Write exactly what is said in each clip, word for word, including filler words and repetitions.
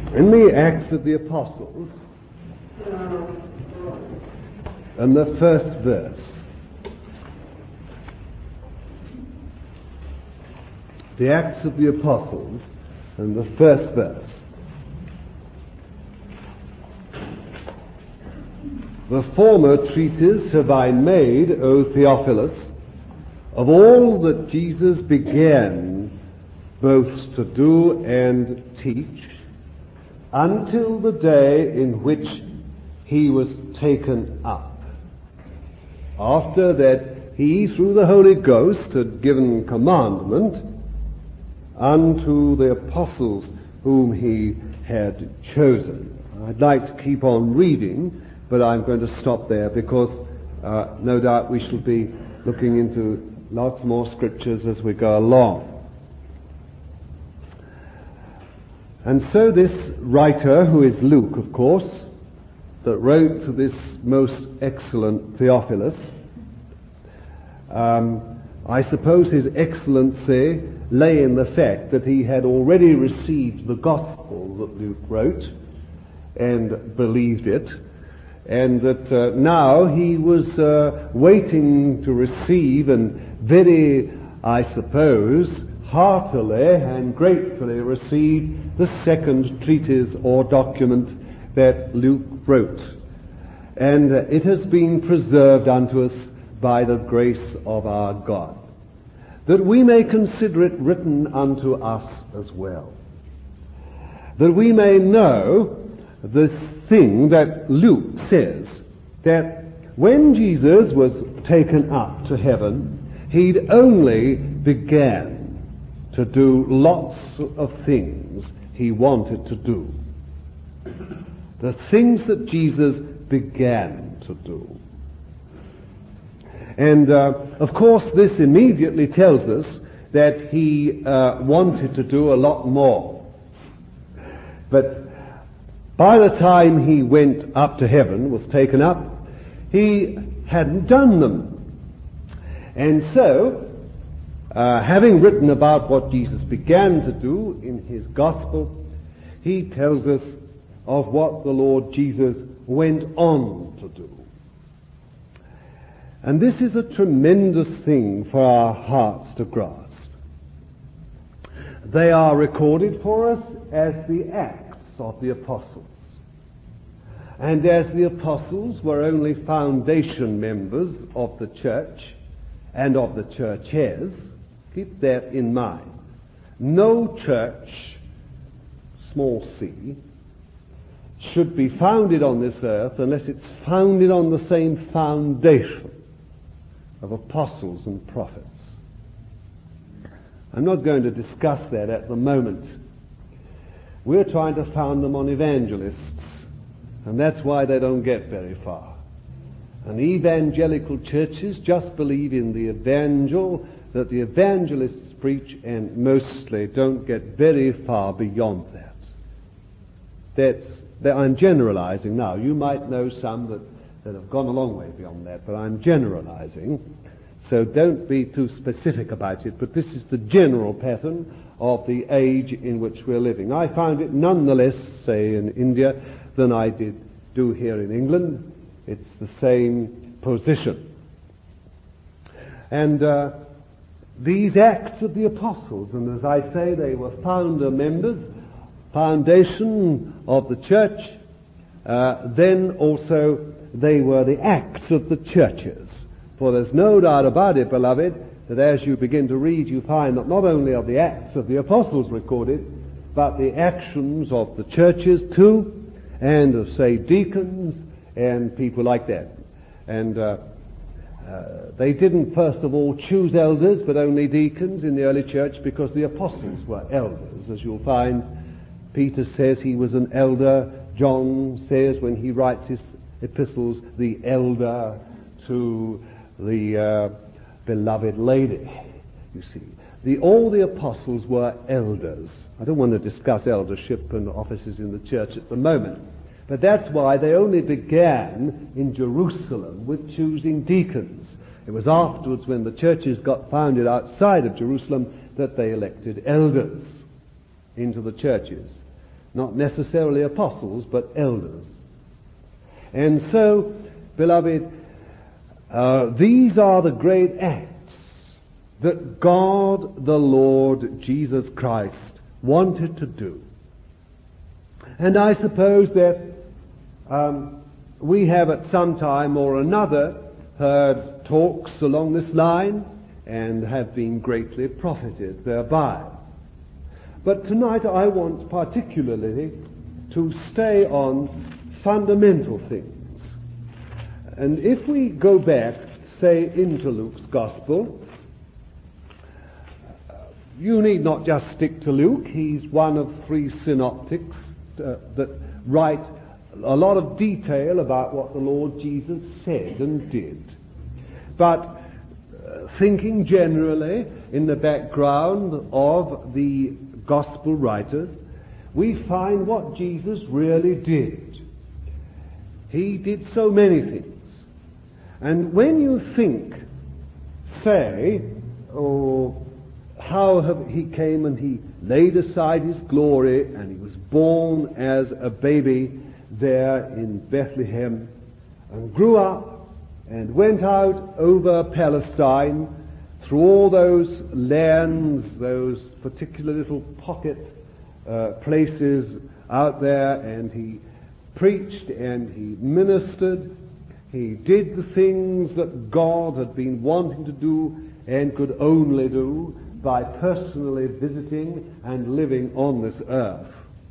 In the Acts of the Apostles, and the first verse, the Acts of the Apostles, and the first verse, the former treatise have I made, O Theophilus, of all that Jesus began both to do and teach, until the day in which he was taken up, after that he, through the Holy Ghost, had given commandment unto the apostles whom he had chosen. I'd like to keep on reading, but I'm going to stop there because uh, no doubt we shall be looking into lots more scriptures as we go along. And so this writer, who is Luke, of course, that wrote to this most excellent Theophilus, um, I suppose his excellency lay in the fact that he had already received the gospel that Luke wrote and believed it, and that uh, now he was uh, waiting to receive and very, I suppose, heartily and gratefully receive the second treatise or document that Luke wrote. And uh, it has been preserved unto us by the grace of our God, that we may consider it written unto us as well, that we may know the thing that Luke says, that when Jesus was taken up to heaven, he'd only began to do lots of things he wanted to do. The things that Jesus began to do. And uh, of course this immediately tells us that he uh, wanted to do a lot more. But by the time he went up to heaven, was taken up, he hadn't done them. And so, uh, having written about what Jesus began to do in his gospel, he tells us of what the Lord Jesus went on to do. And this is a tremendous thing for our hearts to grasp. They are recorded for us as the Acts of the Apostles. And as the apostles were only foundation members of the church and of the churches, keep that in mind. No church, small c, should be founded on this earth unless it's founded on the same foundation of apostles and prophets. I'm not going to discuss that at the moment. We're trying to found them on evangelists, and that's why they don't get very far. And evangelical churches just believe in the evangel that the evangelists preach, and mostly don't get very far beyond that. That's, that I'm generalizing now. You might know some that, that have gone a long way beyond that, but I'm generalizing. So don't be too specific about it, but this is the general pattern of the age in which we're living. I found it none the less, say, in India than I did do here in England. It's the same position. And uh, these Acts of the Apostles, and as I say, they were founder members, foundation of the church, uh, then also they were the Acts of the churches. For there's no doubt about it, beloved, that as you begin to read, you find that not only are the Acts of the Apostles recorded, but the actions of the churches too, and of, say, deacons and people like that. And uh, uh, they didn't first of all choose elders, but only deacons in the early church, because the apostles were elders. As you'll find, Peter says he was an elder. John says when he writes his epistles, the elder to the uh, beloved lady. You see, the, all the apostles were elders. I don't want to discuss eldership and offices in the church at the moment, but that's why they only began in Jerusalem with choosing deacons. It was afterwards, when the churches got founded outside of Jerusalem, that they elected elders into the churches. Not necessarily apostles, but elders. And so, beloved, uh, these are the great acts that God the Lord Jesus Christ wanted to do. And I suppose that um, we have at some time or another heard talks along this line and have been greatly profited thereby. But tonight I want particularly to stay on fundamental things. And if we go back, say, into Luke's Gospel, you need not just stick to Luke. He's one of three synoptics uh, that write a lot of detail about what the Lord Jesus said and did. But uh, thinking generally in the background of the Gospel writers, we find what Jesus really did. He did so many things. And when you think, say, oh, how have he came and he laid aside his glory and he was born as a baby there in Bethlehem and grew up and went out over Palestine through all those lands, those particular little pocket uh, places out there, and he preached and he ministered. He did the things that God had been wanting to do and could only do by personally visiting and living on this earth.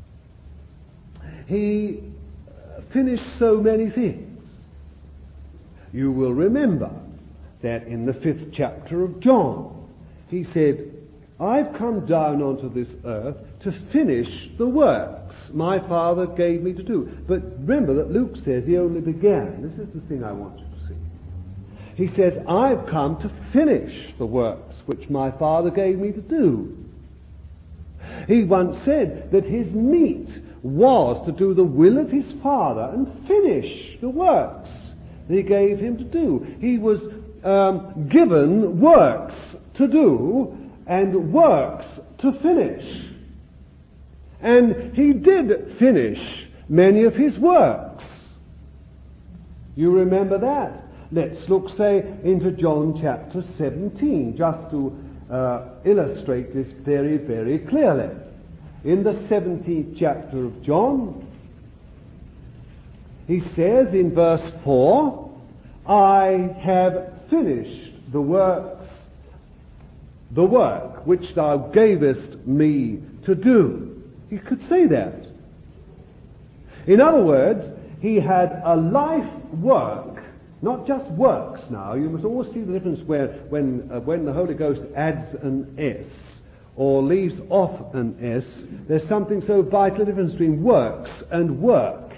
He finished so many things. You will remember that in the fifth chapter of John, he said, I've come down onto this earth to finish the works my Father gave me to do. But remember that Luke says he only began. This is the thing I want you to see. He says, I've come to finish the works which my Father gave me to do. He once said that his meat was to do the will of his Father and finish the works that he gave him to do. He was um, given works to do and works to finish. And he did finish many of his works. You remember that? Let's look, say, into John chapter seventeen, just to uh, illustrate this very, very clearly. In the seventeenth chapter of John, he says in verse four, I have finished the works, the work which thou gavest me to do. He could say that. In other words, he had a life work, not just works now. You must always see the difference where when uh, when the Holy Ghost adds an S or leaves off an S, there's something so vital difference between works and work.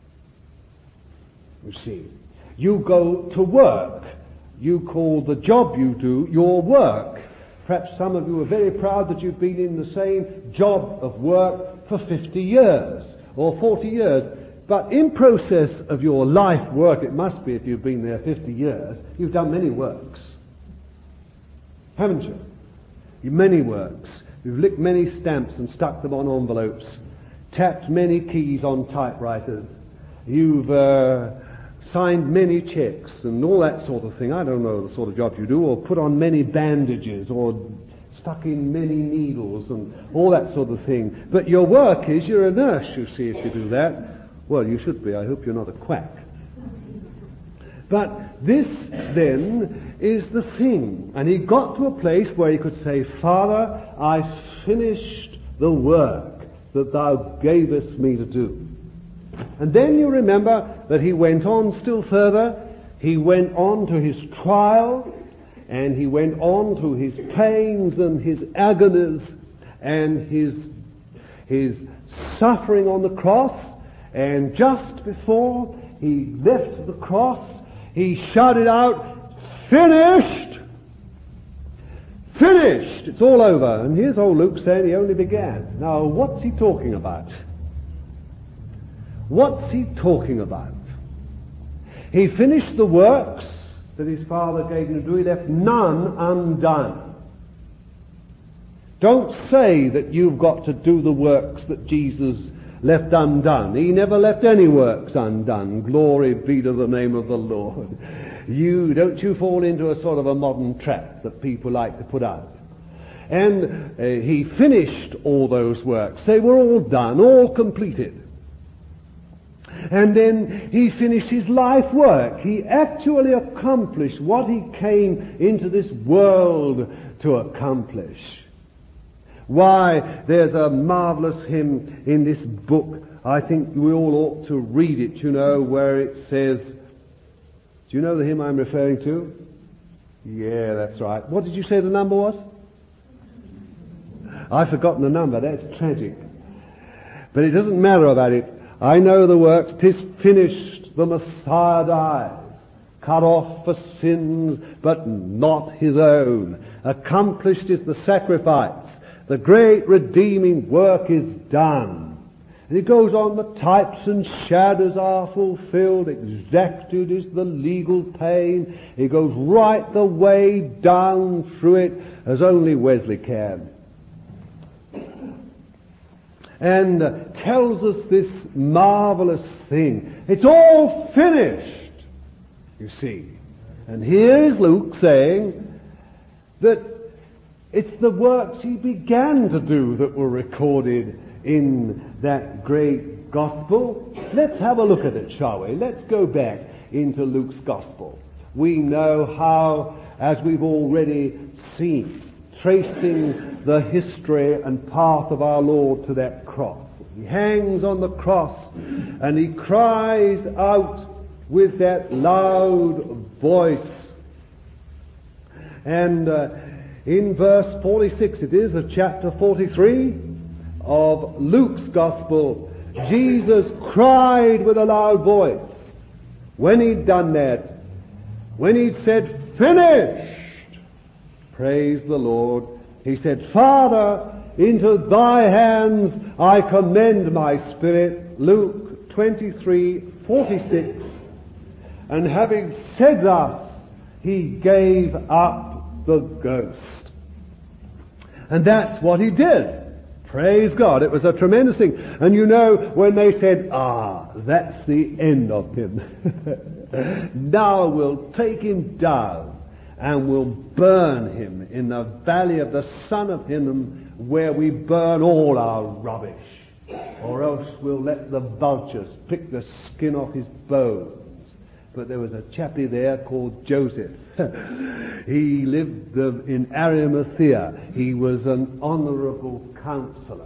You see, you go to work. You call the job you do your work. Perhaps some of you are very proud that you've been in the same job of work for fifty years or forty years. But in process of your life work, it must be if you've been there fifty years, you've done many works. Haven't you? You've many works. You've licked many stamps and stuck them on envelopes, tapped many keys on typewriters. You've uh, signed many checks and all that sort of thing. I don't know the sort of job you do, or put on many bandages, or stuck in many needles and all that sort of thing. But your work is you're a nurse, you see, if you do that. Well, you should be. I hope you're not a quack. But this, then, is the thing. And he got to a place where he could say, Father, I finished the work that thou gavest me to do. And then you remember that he went on still further. He went on to his trial, and he went on to his pains and his agonies and his, his suffering on the cross. And just before he left the cross, he shouted out, finished! Finished! It's all over. And here's old Luke saying he only began. Now, what's he talking about? What's he talking about? He finished the works that his Father gave him to do. He left none undone. Don't say that you've got to do the works that Jesus left undone. He never left any works undone. Glory be to the name of the Lord. You, don't you fall into a sort of a modern trap that people like to put out. And uh, he finished all those works. They were all done, all completed. And then he finished his life work. He actually accomplished what he came into this world to accomplish. Why, there's a marvelous hymn in this book. I think we all ought to read it, you know, where it says, do you know the hymn I'm referring to? Yeah, that's right. What did you say the number was? I've forgotten the number. That's tragic. But it doesn't matter about it. I know the works. 'Tis finished, the Messiah died, cut off for sins, but not his own. Accomplished is the sacrifice. The great redeeming work is done. And it goes on, the types and shadows are fulfilled. Exacted is the legal pain. It goes right the way down through it as only Wesley can. And uh, tells us this marvelous thing. It's all finished, you see. And here is Luke saying that it's the works he began to do that were recorded in that great gospel. Let's have a look at it, shall we? Let's go back into Luke's gospel. We know how, as we've already seen, tracing the history and path of our Lord to that cross. He hangs on the cross and he cries out with that loud voice. And uh, in verse forty-six, it is, of chapter forty-three of Luke's gospel, Jesus cried with a loud voice. When he'd done that, when he'd said, "Finished," praise the Lord, he said, "Father, into thy hands I commend my spirit." Luke twenty-three forty-six. And having said thus, he gave up the ghost. And that's what he did. Praise God. It was a tremendous thing. And you know, when they said, "Ah, that's the end of him. Now we'll take him down and we'll burn him in the valley of the Son of Hinnom, where we burn all our rubbish. Or else we'll let the vultures pick the skin off his bones." But there was a chappie there called Joseph. He lived uh, in Arimathea. He was an honorable counselor.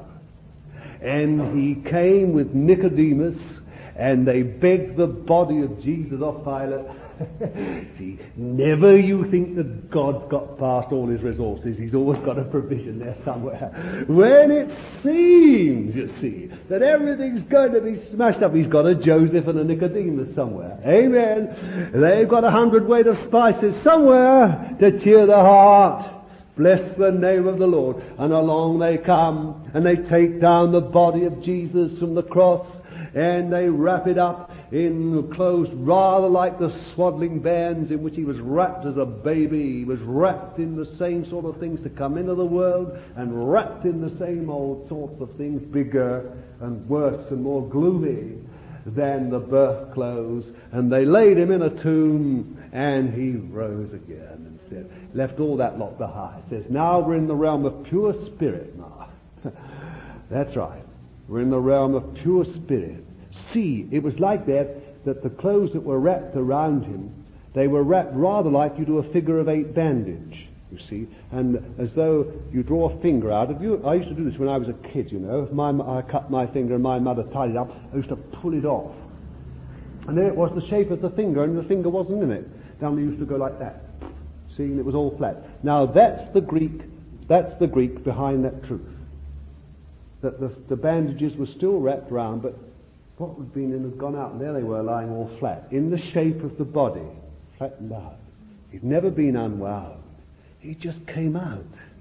And he came with Nicodemus, and they begged the body of Jesus off Pilate. See, never you think that God's got past all his resources. He's always got a provision there somewhere. When it seems, you see, that everything's going to be smashed up, he's got a Joseph and a Nicodemus somewhere. Amen. They've got a hundredweight of spices somewhere to cheer the heart. Bless the name of the Lord. And along they come, and they take down the body of Jesus from the cross, and they wrap it up in clothes rather like the swaddling bands in which he was wrapped as a baby. He was wrapped in the same sort of things to come into the world, and wrapped in the same old sorts of things, bigger and worse and more gloomy than the birth clothes. And they laid him in a tomb, and he rose again and said, left all that lot behind. Says, now we're in the realm of pure spirit now. That's right. We're in the realm of pure spirit. See, it was like that, that the clothes that were wrapped around him, they were wrapped rather like you do a figure of eight bandage, you see, and as though you draw a finger out of you. I used to do this when I was a kid, you know. If my, I cut my finger and my mother tied it up, I used to pull it off. And then it was the shape of the finger, and the finger wasn't in it. Down they used to go like that. See, and it was all flat. Now that's the Greek, that's the Greek behind that truth. That the, the bandages were still wrapped round, but what had been in had gone out, and there they were lying all flat, in the shape of the body, flattened out. He'd never been unwound. He just came out.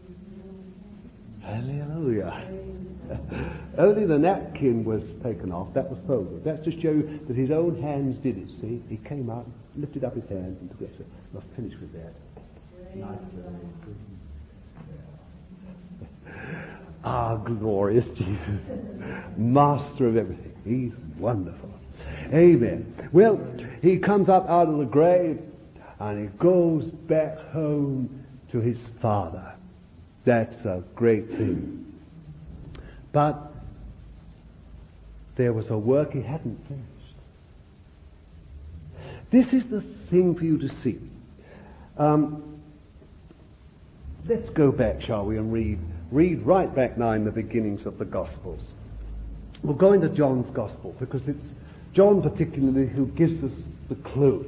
Hallelujah. Only the napkin was taken off. That was folded. That's to show that his own hands did it, see. He came out, lifted up his hands, and took it. I'll finish with that. Nice. Our glorious Jesus, master of everything. He's wonderful. Amen. Well, he comes up out of the grave and he goes back home to his Father. That's a great thing. But there was a work he hadn't finished. This is the thing for you to see. Um, let's go back, shall we, and read read right back now in the beginnings of the Gospels. We'll go into John's Gospel because it's John particularly who gives us the clue.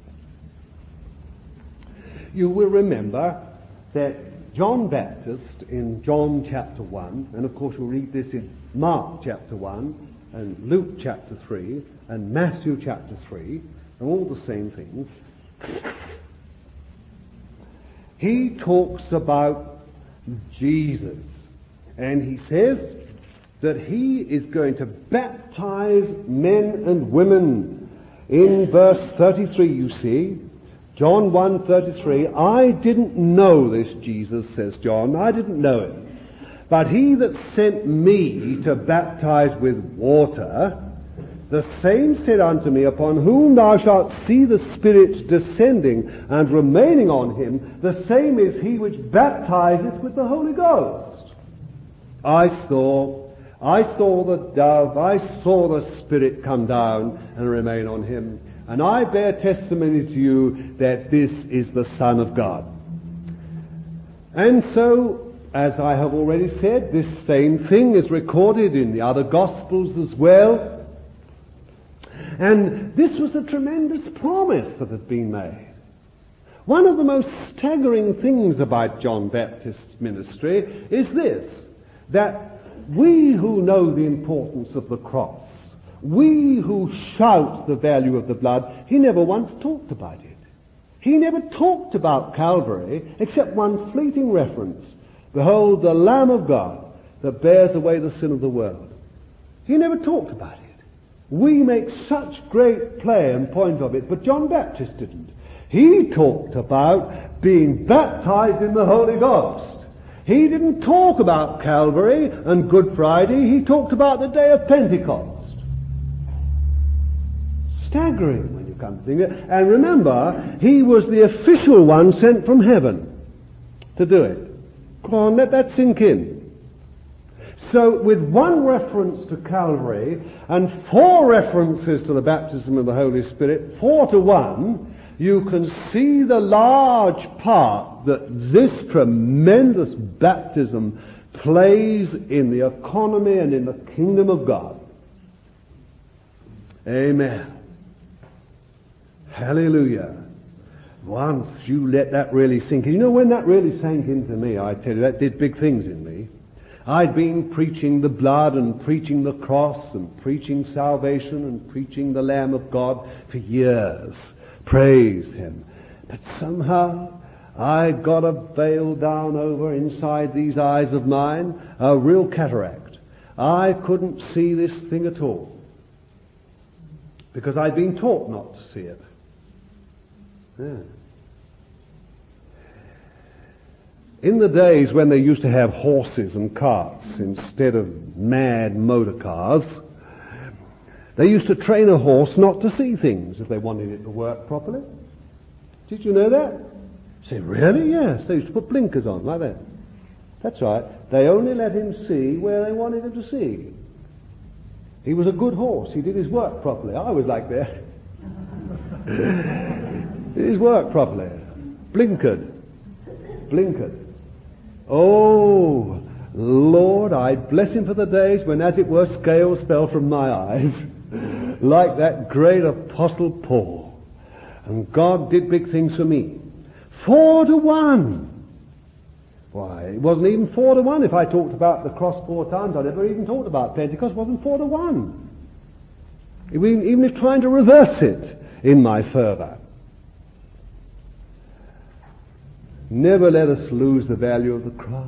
You will remember that John Baptist in John chapter one, and of course we'll read this in Mark chapter one, and Luke chapter three, and Matthew chapter three, and all the same things. He talks about Jesus, and he says that he is going to baptize men and women. In verse thirty-three, you see, John one thirty-three, I didn't know this Jesus, says John, I didn't know him. But he that sent me to baptize with water, the same said unto me, upon whom thou shalt see the Spirit descending and remaining on him, the same is he which baptizeth with the Holy Ghost. I saw, I saw the dove, I saw the Spirit come down and remain on him, and I bear testimony to you that this is the Son of God. And so, as I have already said, this same thing is recorded in the other Gospels as well. And this was a tremendous promise that had been made. One of the most staggering things about John Baptist's ministry is this, that we who know the importance of the cross, we who shout the value of the blood, he never once talked about it. He never talked about Calvary except one fleeting reference. Behold, the Lamb of God that bears away the sin of the world. He never talked about it. We make such great play and point of it, but John Baptist didn't. He talked about being baptized in the Holy Ghost. He didn't talk about Calvary and Good Friday. He talked about the day of Pentecost. Staggering when you come to think of it. And remember, he was the official one sent from heaven to do it. Come on, let that sink in. So, with one reference to Calvary and four references to the baptism of the Holy Spirit, four to one, you can see the large part that this tremendous baptism plays in the economy and in the kingdom of God. Amen. Hallelujah. Once you let that really sink in. You know, when that really sank into me, I tell you, that did big things in me. I'd been preaching the blood and preaching the cross and preaching salvation and preaching the Lamb of God for years. Praise Him. But somehow I got a veil down over inside these eyes of mine, a real cataract. I couldn't see this thing at all because I'd been taught not to see it. Yeah. In the days when they used to have horses and carts instead of mad motor cars, they used to train a horse not to see things if they wanted it to work properly. Did you know that? You say, really? Yes. They used to put blinkers on like that. That's right. They only let him see where they wanted him to see. He was a good horse. He did his work properly. I was like that. Did his work properly. Blinkered. Blinkered. Oh, Lord, I bless Him for the days when, as it were, scales fell from my eyes, like that great Apostle Paul. And God did big things for me. Four to one. Why, it wasn't even four to one. If I talked about the cross four times, I never even talked about Pentecost. It wasn't four to one. Even, even if trying to reverse it in my fervour. Never let us lose the value of the cross.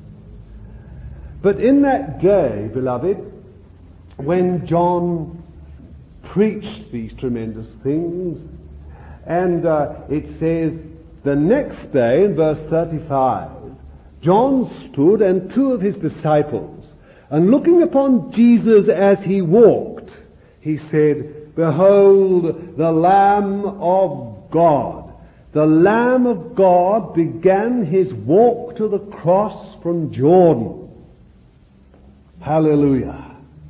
But in that day, beloved, when John preached these tremendous things, and uh, it says, the next day, in verse thirty-five, John stood and two of his disciples, and looking upon Jesus as he walked, he said, "Behold, the Lamb of God." The Lamb of God began his walk to the cross from Jordan. Hallelujah.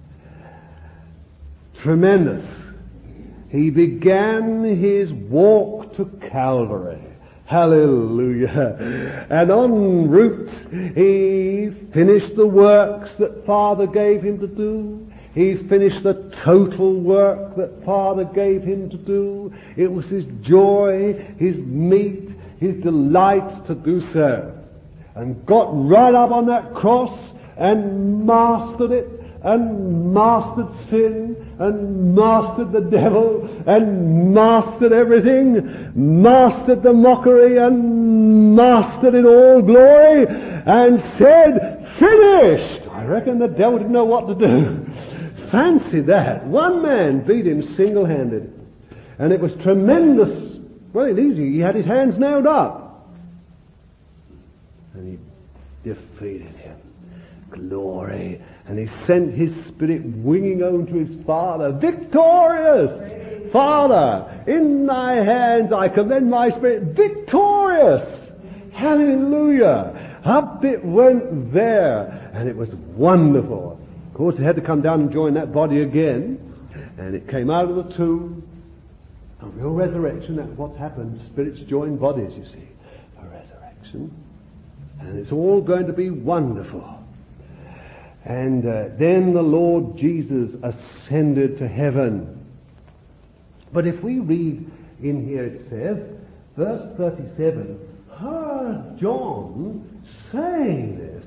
Tremendous. He began his walk to Calvary. Hallelujah. And en route, he finished the works that Father gave him to do. He finished the total work that Father gave him to do. It was his joy, his meat, his delight to do so. And got right up on that cross and mastered it, and mastered sin, and mastered the devil, and mastered everything, mastered the mockery, and mastered in all glory, and said, "Finished!" I reckon the devil didn't know what to do. Fancy that. One man beat him single-handed. And it was tremendous. Well, it easy. He had his hands nailed up. And he defeated him. Glory. And he sent his spirit winging on to his Father, victorious. "Father, in thy hands I commend my spirit," victorious. Hallelujah. Up it went there. And it was wonderful. Of course, it had to come down and join that body again. And it came out of the tomb. A real resurrection. That's what's happened. Spirits join bodies, you see. A resurrection. And it's all going to be wonderful. And uh, then the Lord Jesus ascended to heaven. But if we read in here, it says, verse thirty-seven, heard John saying this.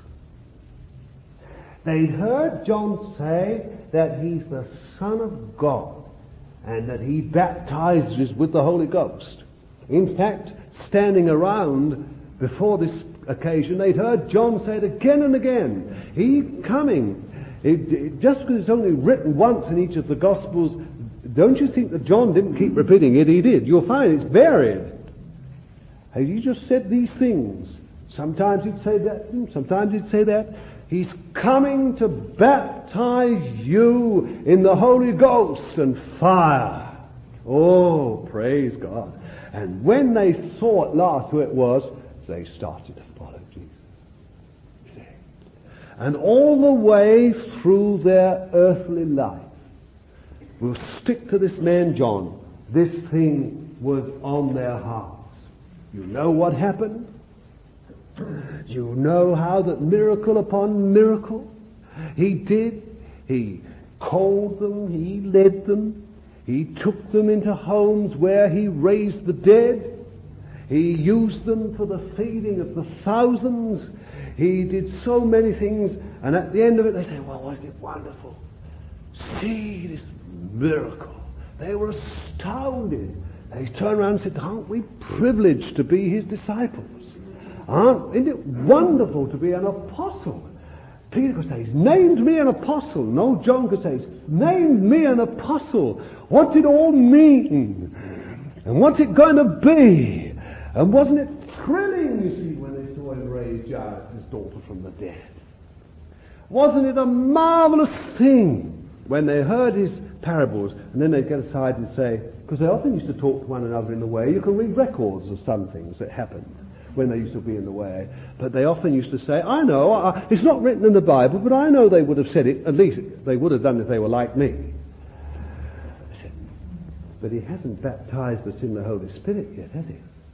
They heard John say that he's the Son of God and that he baptizes with the Holy Ghost. In fact, standing around before this occasion, they'd heard John say it again and again. He coming. It, it, just because it's only written once in each of the Gospels, don't you think that John didn't keep repeating it? He did. You'll find it's varied. Hey, he just said these things. Sometimes he'd say that, sometimes he'd say that. He's coming to baptize you in the Holy Ghost and fire. Oh, praise God. And when they saw at last who it was, they started to follow Jesus. See? And all the way through their earthly life, we'll stick to this man John. This thing was on their hearts. You know what happened? You know how that miracle upon miracle he did. He called them, he led them, he took them into homes where he raised the dead. He used them for the feeding of the thousands. He did so many things, and at the end of it they say, well, wasn't it wonderful? See this miracle. They were astounded. They turned around and said, aren't we privileged to be his disciples? Aren't, isn't it wonderful to be an apostle? Peter could say, he's named me an apostle. No, John could say, he's named me an apostle. What's it all mean? And what's it going to be? And wasn't it thrilling, you see, when they saw him raise Jairus, his daughter, from the dead? Wasn't it a marvelous thing when they heard his parables, and then they'd get aside and say, because they often used to talk to one another in the way, you can read records of some things that happened when they used to be in the way, but they often used to say, I know, I, it's not written in the Bible, but I know they would have said it, at least they would have done if they were like me. I said, but he hasn't baptized us in the Holy Spirit yet, has he?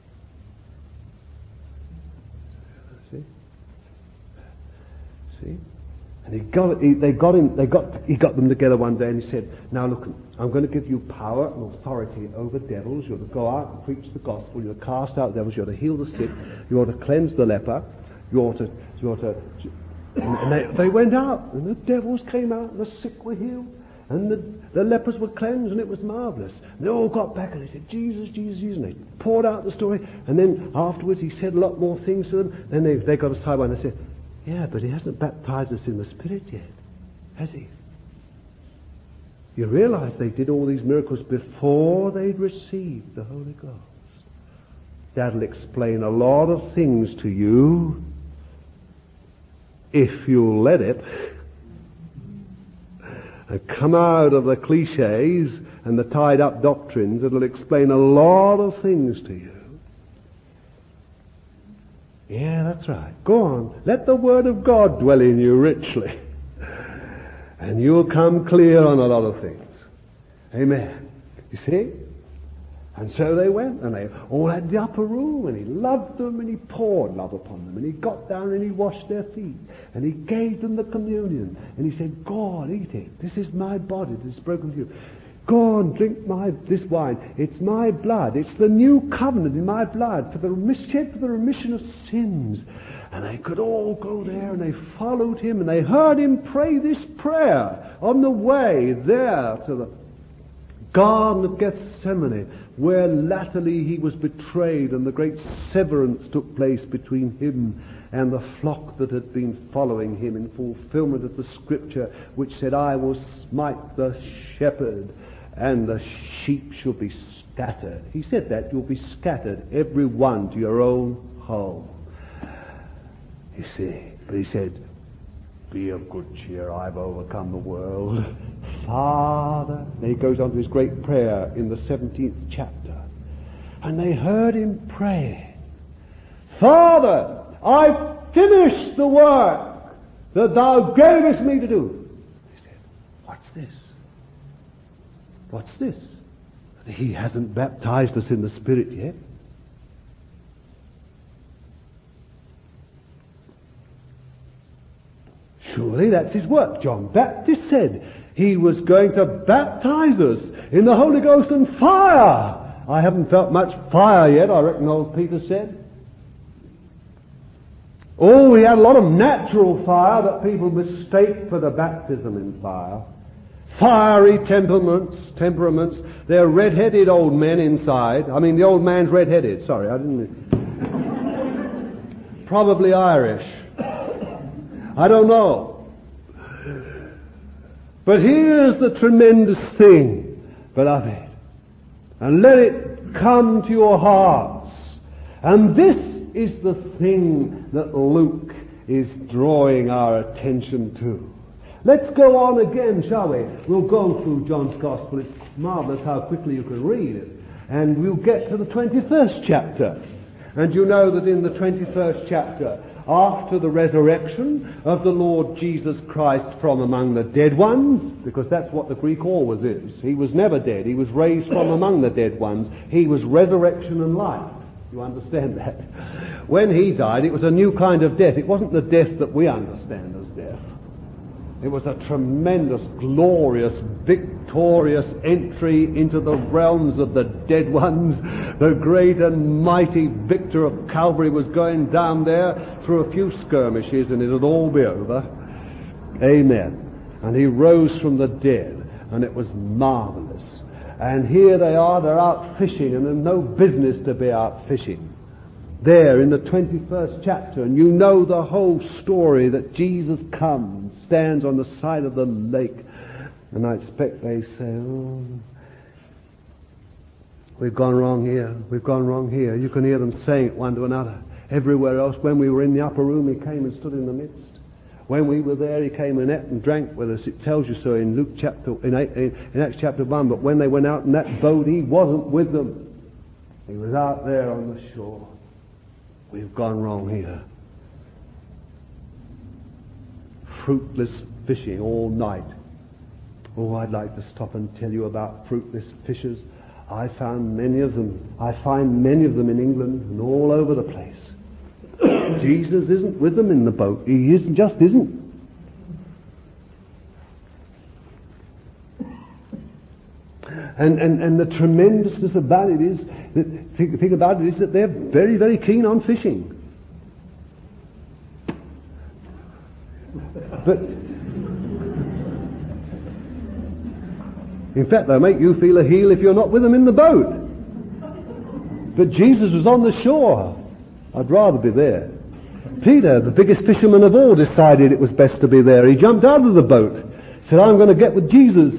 See? See? And he got, he, they got him, they got, he got them together one day and he said, now look, I'm going to give you power and authority over devils. You're to go out and preach the gospel. You're to cast out devils. You're to heal the sick. You're to cleanse the leper. You're to, you're to, and they, they went out and the devils came out and the sick were healed and the, the lepers were cleansed and it was marvelous. And they all got back and they said, Jesus, Jesus, Jesus. And they poured out the story, and then afterwards he said a lot more things to them. Then they, they got aside and they said, yeah, but he hasn't baptized us in the Spirit yet, has he? You realize they did all these miracles before they'd received the Holy Ghost. That'll explain a lot of things to you. if you'll let it, and come out of the cliches and the tied-up doctrines, it'll explain a lot of things to you. Yeah, that's right. Go on. Let the Word of God dwell in you richly. And you'll come clear on a lot of things. Amen. You see? And so they went, and they all had the upper room, and he loved them, and he poured love upon them, and he got down and he washed their feet, and he gave them the communion, and he said, go on, eat it. This is my body that is broken for you. Go on, drink my this wine. It's my blood. It's the new covenant in my blood for the remission, shed for the remission of sins. And they could all go there, and they followed him, and they heard him pray this prayer on the way there to the Garden of Gethsemane, where latterly he was betrayed, and the great severance took place between him and the flock that had been following him in fulfillment of the scripture which said, I will smite the shepherd and the sheep shall be scattered. He said that, you'll be scattered, every one to your own home. You see, but he said, be of good cheer, I've overcome the world. Father, then he goes on to his great prayer in the seventeenth chapter. And they heard him pray, Father, I've finished the work that thou gavest me to do. He said, what's this? What's this? He hasn't baptized us in the Spirit yet. Surely that's his work. John Baptist said he was going to baptize us in the Holy Ghost and fire. I haven't felt much fire yet, I reckon old Peter said. Oh, we had a lot of natural fire that people mistake for the baptism in fire. Fiery temperaments, temperaments. They're red-headed old men inside. I mean, the old man's red-headed. Sorry, I didn't... Probably Irish. I don't know. But here's the tremendous thing, beloved. And let it come to your hearts. And this is the thing that Luke is drawing our attention to. Let's go on again, shall we? We'll go through John's Gospel. It's marvelous how quickly you can read it. And we'll get to the twenty-first chapter. And you know that in the twenty-first chapter, after the resurrection of the Lord Jesus Christ from among the dead ones, because that's what the Greek always is. He was never dead. He was raised from among the dead ones. He was resurrection and life. You understand that? When he died, it was a new kind of death. It wasn't the death that we understand as death. It was a tremendous, glorious, victorious entry into the realms of the dead ones. The great and mighty victor of Calvary was going down there through a few skirmishes, and it'll all be over. Amen. And he rose from the dead, and it was marvelous. And here they are, they're out fishing, and there's no business to be out fishing. There in the twenty-first chapter, and you know the whole story that Jesus comes, stands on the side of the lake, and I expect they say, oh, we've gone wrong here, we've gone wrong here. You can hear them saying it one to another. Everywhere else, when we were in the upper room, he came and stood in the midst. When we were there, he came and ate and drank with us. It tells you so in Luke chapter, in, in, in Acts chapter one. But when they went out in that boat, he wasn't with them. He was out there on the shore. We've gone wrong here. Fruitless fishing all night. Oh, I'd like to stop and tell you about fruitless fishers. I found many of them. I find many of them in England and all over the place. Jesus isn't with them in the boat. He isn't, just isn't. And, and, and the tremendousness about it is, that, think, think about it, is that they're very, very keen on fishing. But, in fact, they'll make you feel a heel if you're not with them in the boat. But Jesus was on the shore. I'd rather be there. Peter, the biggest fisherman of all, decided it was best to be there. He jumped out of the boat, said, I'm going to get with Jesus.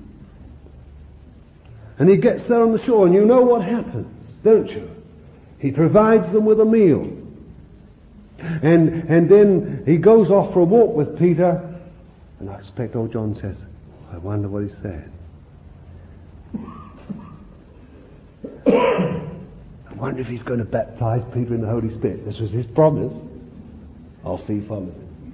And he gets there on the shore, and you know what happens, don't you? He provides them with a meal. And, and then he goes off for a walk with Peter, and I expect old John says, I wonder what he said. I wonder if he's going to baptize Peter in the Holy Spirit. This was his promise. Off he followed.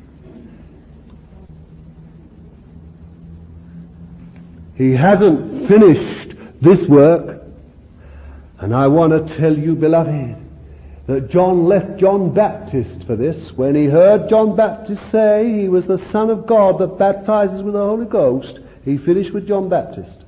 He hasn't finished this work, and I want to tell you, beloved, that John left John Baptist for this. When he heard John Baptist say he was the Son of God that baptizes with the Holy Ghost, he finished with John Baptist.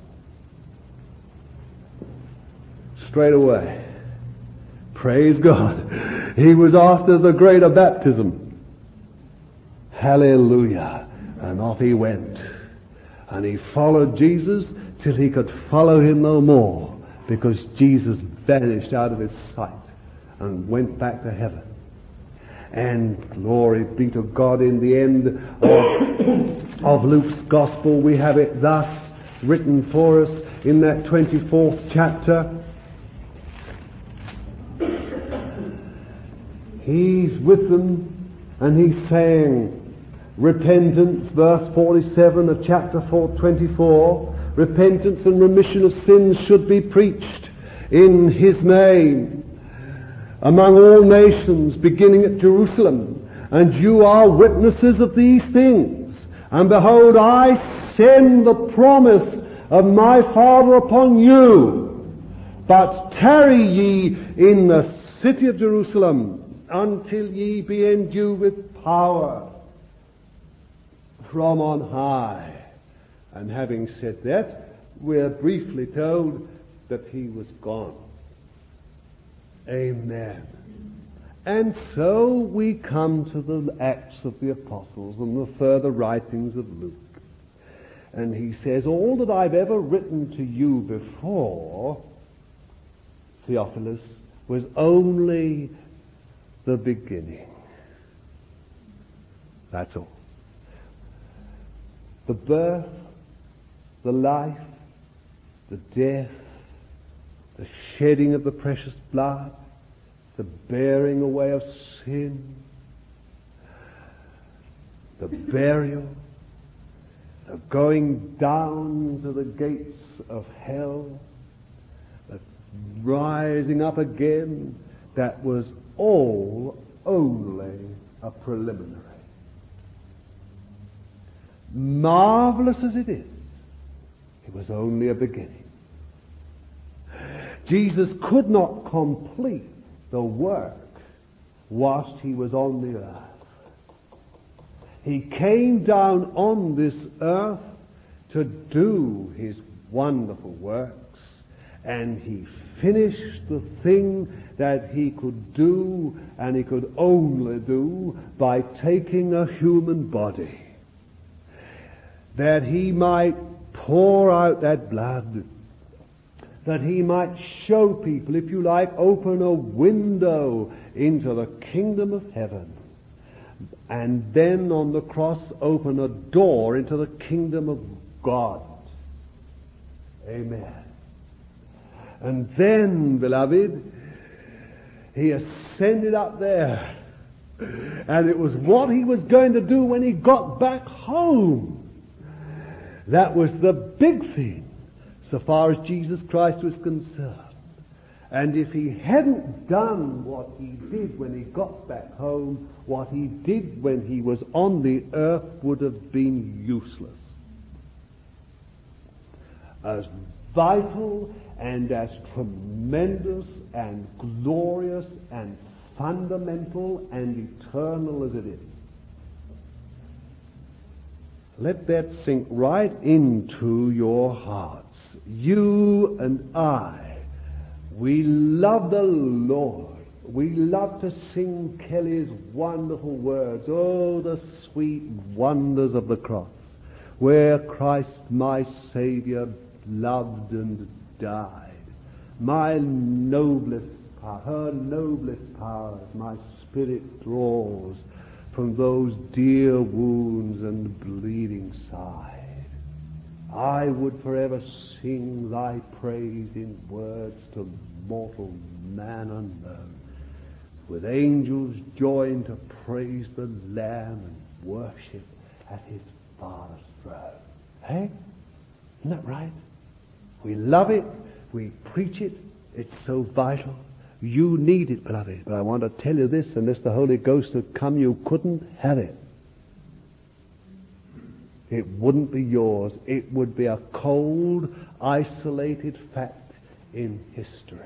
Straight away. Praise God. He was after the greater baptism. Hallelujah. And off he went. And he followed Jesus till he could follow him no more, because Jesus vanished out of his sight and went back to heaven. And glory be to God, in the end of, of Luke's Gospel, we have it thus written for us in that twenty-fourth chapter. He's with them, and he's saying, repentance, verse forty-seven of chapter four, twenty-four, repentance and remission of sins should be preached in his name among all nations, beginning at Jerusalem. And you are witnesses of these things. And behold, I send the promise of my Father upon you. But tarry ye in the city of Jerusalem until ye be endued with power from on high. And having said that, we're briefly told that he was gone. Amen. And so we come to the Acts of the Apostles and the further writings of Luke. And he says, all that I've ever written to you before, Theophilus, was only the beginning. That's all. The birth, the life, the death, the shedding of the precious blood, the bearing away of sin, the burial, the going down to the gates of hell, the rising up again, that was all only a preliminary. Marvelous as it is, it was only a beginning. Jesus could not complete the work whilst he was on the earth. He came down on this earth to do his wonderful works, and he finished the thing that he could do, and he could only do by taking a human body, that he might pour out that blood, that he might show people, if you like, open a window into the kingdom of heaven, and then on the cross open a door into the kingdom of God. Amen. And then, beloved, he ascended up there, and it was what he was going to do when he got back home. That was the big thing, so far as Jesus Christ was concerned. And if he hadn't done what he did when he got back home, what he did when he was on the earth would have been useless. As vital and as tremendous and glorious and fundamental and eternal as it is. Let that sink right into your hearts. You and I, we love the Lord. We love to sing Kelly's wonderful words. Oh, the sweet wonders of the cross, where Christ my Savior loved and died. My noblest power, her noblest powers, my spirit draws from those dear wounds and bleeding side. I would forever sing thy praise in words to mortal man unknown. with angels joined to praise the Lamb and worship at his Father's throne. Hey? Isn't that right? We love it. We preach it. It's so vital. You need it, beloved. But I want to tell you this, unless the Holy Ghost had come, you couldn't have it. It wouldn't be yours. It would be a cold, isolated fact in history.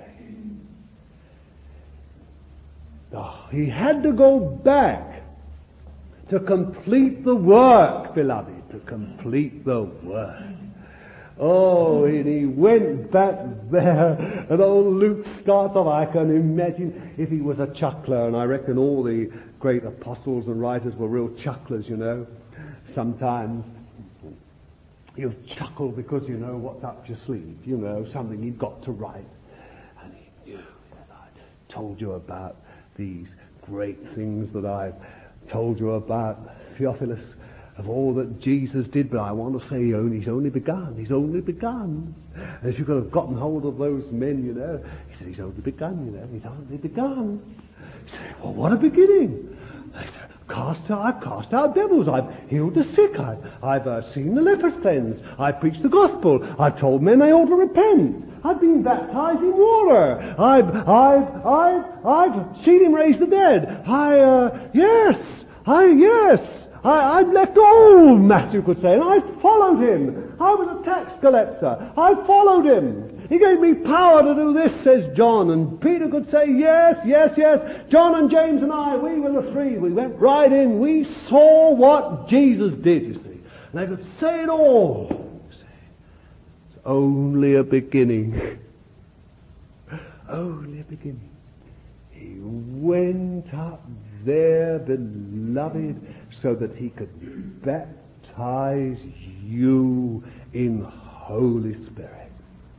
Oh, he had to go back to complete the work, beloved, to complete the work. Oh, and he went back there, and old Luke starts off. I can imagine if he was a chuckler, and I reckon all the great apostles and writers were real chucklers, you know. Sometimes you chuckle because you know what's up your sleeve, you know, something you've got to write. And he knew that I told you about these great things that I've told you about, Theophilus, of all that Jesus did, but I want to say he only, he's only begun. He's only begun. And if you could have gotten hold of those men, you know, he said, he's only begun, you know, he's only begun. You say, well, what a beginning. They said, cast out, I've cast out devils, I've healed the sick, I've, I've uh, seen the lepers cleansed, I've preached the gospel, I've told men they ought to repent, I've been baptized in water, I've, I've, I've, I've seen him raise the dead, I, uh, yes, I, yes, I, I've left all, Matthew could say, and I followed him. I was a tax collector. I followed him. He gave me power to do this, says John. And Peter could say, yes, yes, yes. John and James and I, we were the three. We went right in. We saw what Jesus did, you see. And they could say it all. You see. It's only a beginning. Only a beginning. He went up there, beloved, so that he could baptize you in Holy Spirit.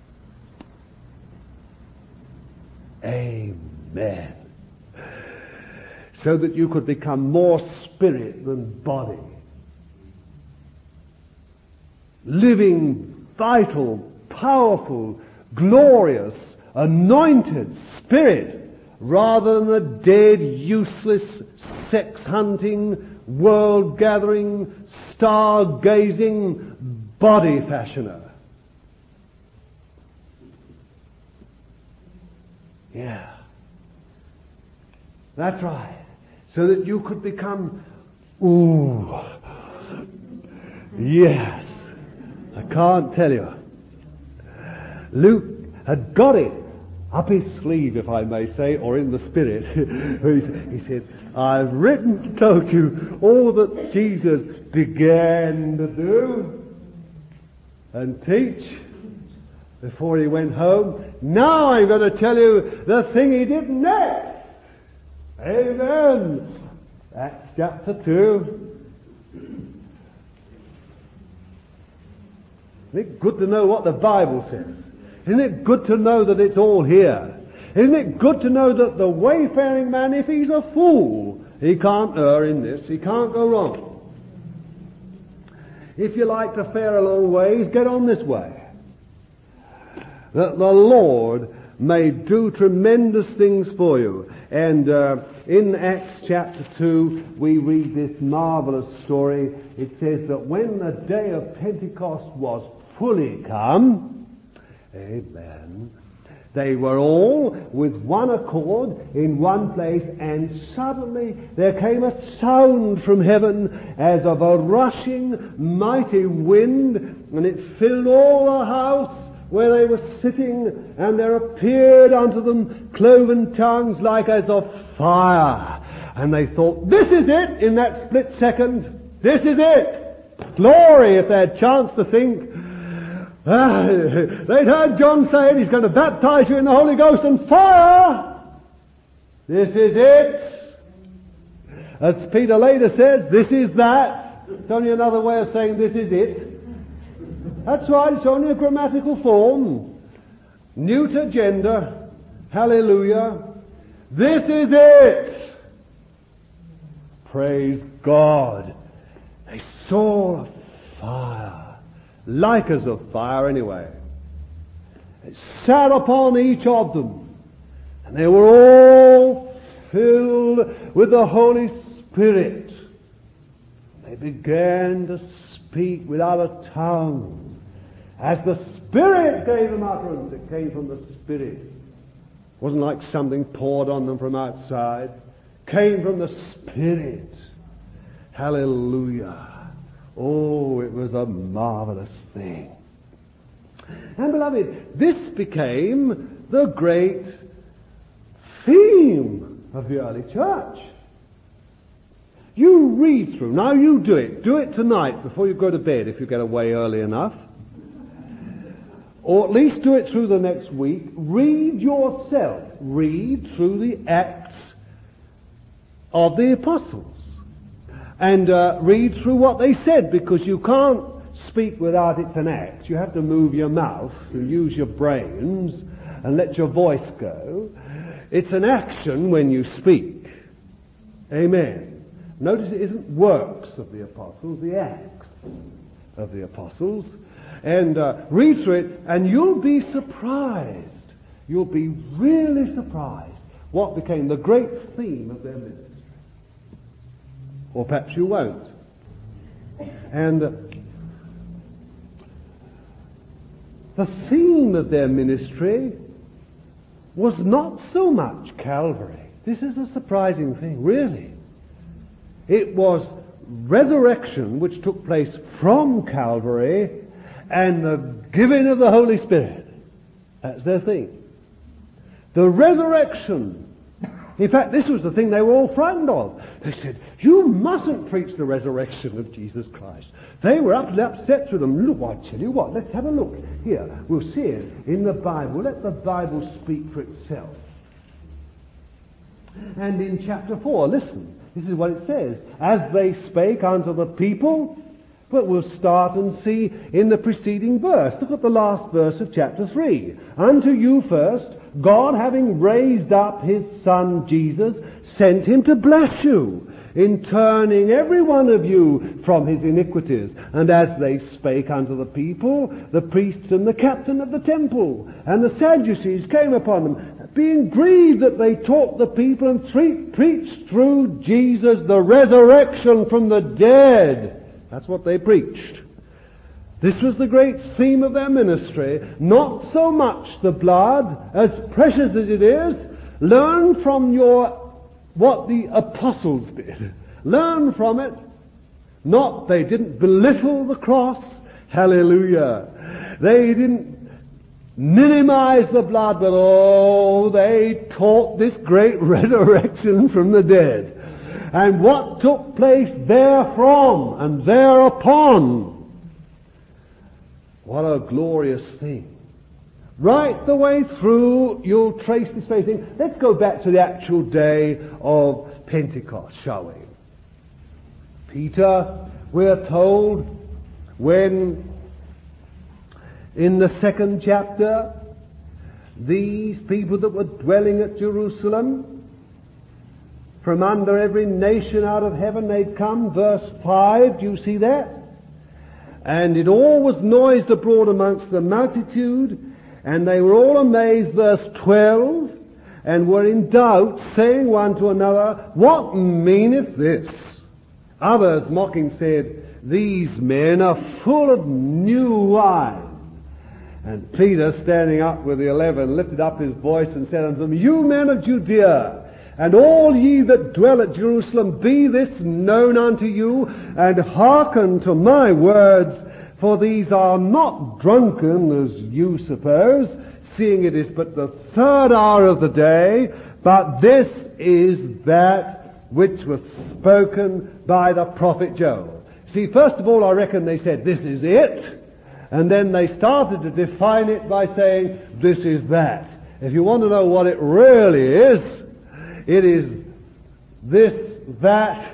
Amen. So that you could become more spirit than body. Living, vital, powerful, glorious, anointed spirit, rather than the dead, useless, sex-hunting, world-gathering, star-gazing, body-fashioner. Yeah. That's right. So that you could become, ooh, yes. I can't tell you. Luke had got it up his sleeve, if I may say, or in the spirit. He said, I've written, told you all that Jesus began to do and teach before he went home. Now I'm going to tell you the thing he did next. Amen. Acts chapter two. Isn't it good to know what the Bible says? Isn't it good to know that it's all here? Isn't it good to know that the wayfaring man, if he's a fool, he can't err in this, he can't go wrong. If you like to fare a long ways, get on this way. That the Lord may do tremendous things for you. And uh, in Acts chapter two, we read this marvelous story. It says that when the day of Pentecost was fully come, amen, they were all with one accord in one place, and suddenly there came a sound from heaven as of a rushing mighty wind, and it filled all the house where they were sitting, and there appeared unto them cloven tongues like as of fire. And they thought, this is it, in that split second. This is it. Glory, if they had chance to think. Ah, they'd heard John say it, he's going to baptize you in the Holy Ghost and fire. This is it. As Peter later says, this is that. It's only another way of saying this is it. That's right, it's only a grammatical form. Neuter gender. Hallelujah. This is it. Praise God. They saw a fire. Like as of fire anyway. It sat upon each of them. And they were all filled with the Holy Spirit. They began to speak with other tongues. As the Spirit gave them utterance, it came from the Spirit. It wasn't like something poured on them from outside. It came from the Spirit. Hallelujah. Oh, it was a marvelous thing. And beloved, this became the great theme of the early church. You read through, now you do it, do it tonight before you go to bed if you get away early enough. Or at least do it through the next week. Read yourself. Read through the Acts of the Apostles. And uh, read through what they said, because you can't speak without it's an act. You have to move your mouth and use your brains and let your voice go. It's an action when you speak. Amen. Notice it isn't works of the apostles, the acts of the apostles. And uh, read through it, and you'll be surprised. You'll be really surprised what became the great theme of their ministry. Or perhaps you won't. And uh, the theme of their ministry was not so much Calvary. This is a surprising thing, really. It was resurrection, which took place from Calvary, and the giving of the Holy Spirit. That's their thing. The resurrection. In fact, this was the thing they were all frightened of. They said, you mustn't preach the resurrection of Jesus Christ. They were utterly upset with them. Look, I tell you what, let's have a look. Here, we'll see it in the Bible. Let the Bible speak for itself. And in chapter four, listen, this is what it says. As they spake unto the people. But we'll start and see in the preceding verse. Look at the last verse of chapter three. Unto you first, God, having raised up his Son Jesus, sent him to bless you, in turning every one of you from his iniquities. And as they spake unto the people, the priests and the captain of the temple and the Sadducees came upon them, being grieved that they taught the people and tre- preached through Jesus the resurrection from the dead. That's what they preached. This was the great theme of their ministry. Not so much the blood, as precious as it is. Learn from your, what the apostles did. Learn from it. Not, they didn't belittle the cross. Hallelujah. They didn't minimize the blood, but oh, they taught this great resurrection from the dead. And what took place therefrom and thereupon. What a glorious thing. Right the way through, you'll trace this very thing. Let's go back to the actual day of Pentecost, shall we? Peter, we're told, when in the second chapter, these people that were dwelling at Jerusalem, from under every nation out of heaven they'd come. Verse five, do you see that? And it all was noised abroad amongst the multitude, and they were all amazed, verse twelve, and were in doubt, saying one to another, what meaneth this? Others mocking said, these men are full of new wine. And Peter, standing up with the eleven, lifted up his voice and said unto them, you men of Judea, and all ye that dwell at Jerusalem, be this known unto you, and hearken to my words, for these are not drunken, as you suppose, seeing it is but the third hour of the day, but this is that which was spoken by the prophet Joel. See, first of all, I reckon they said, this is it, and then they started to define it by saying, this is that. If you want to know what it really is, it is this, that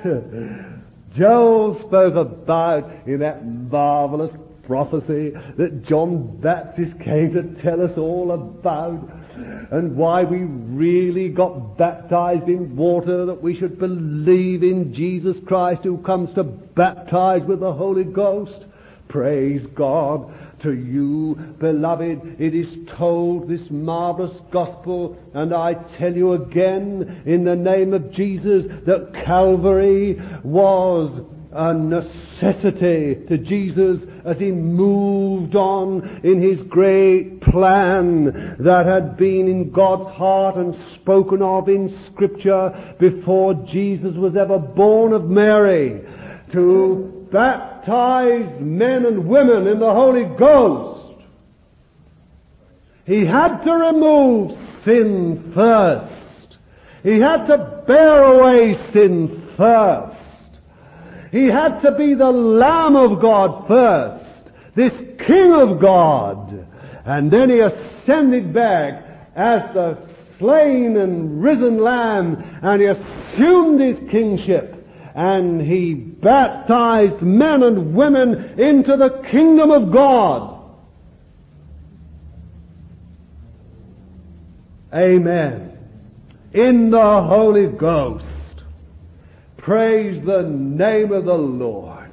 Joel spoke about in that marvelous prophecy that John Baptist came to tell us all about, and why we really got baptized in water, that we should believe in Jesus Christ who comes to baptize with the Holy Ghost. Praise God. To you, beloved, it is told, this marvelous gospel, and I tell you again, in the name of Jesus, that Calvary was a necessity to Jesus as he moved on in his great plan that had been in God's heart and spoken of in Scripture before Jesus was ever born of Mary, to baptize men and women in the Holy Ghost. He had to remove sin first. He had to bear away sin first. He had to be the Lamb of God first, this King of God. And then he ascended back as the slain and risen Lamb, and he assumed his kingship. And he baptized men and women into the kingdom of God. Amen. In the Holy Ghost. Praise the name of the Lord.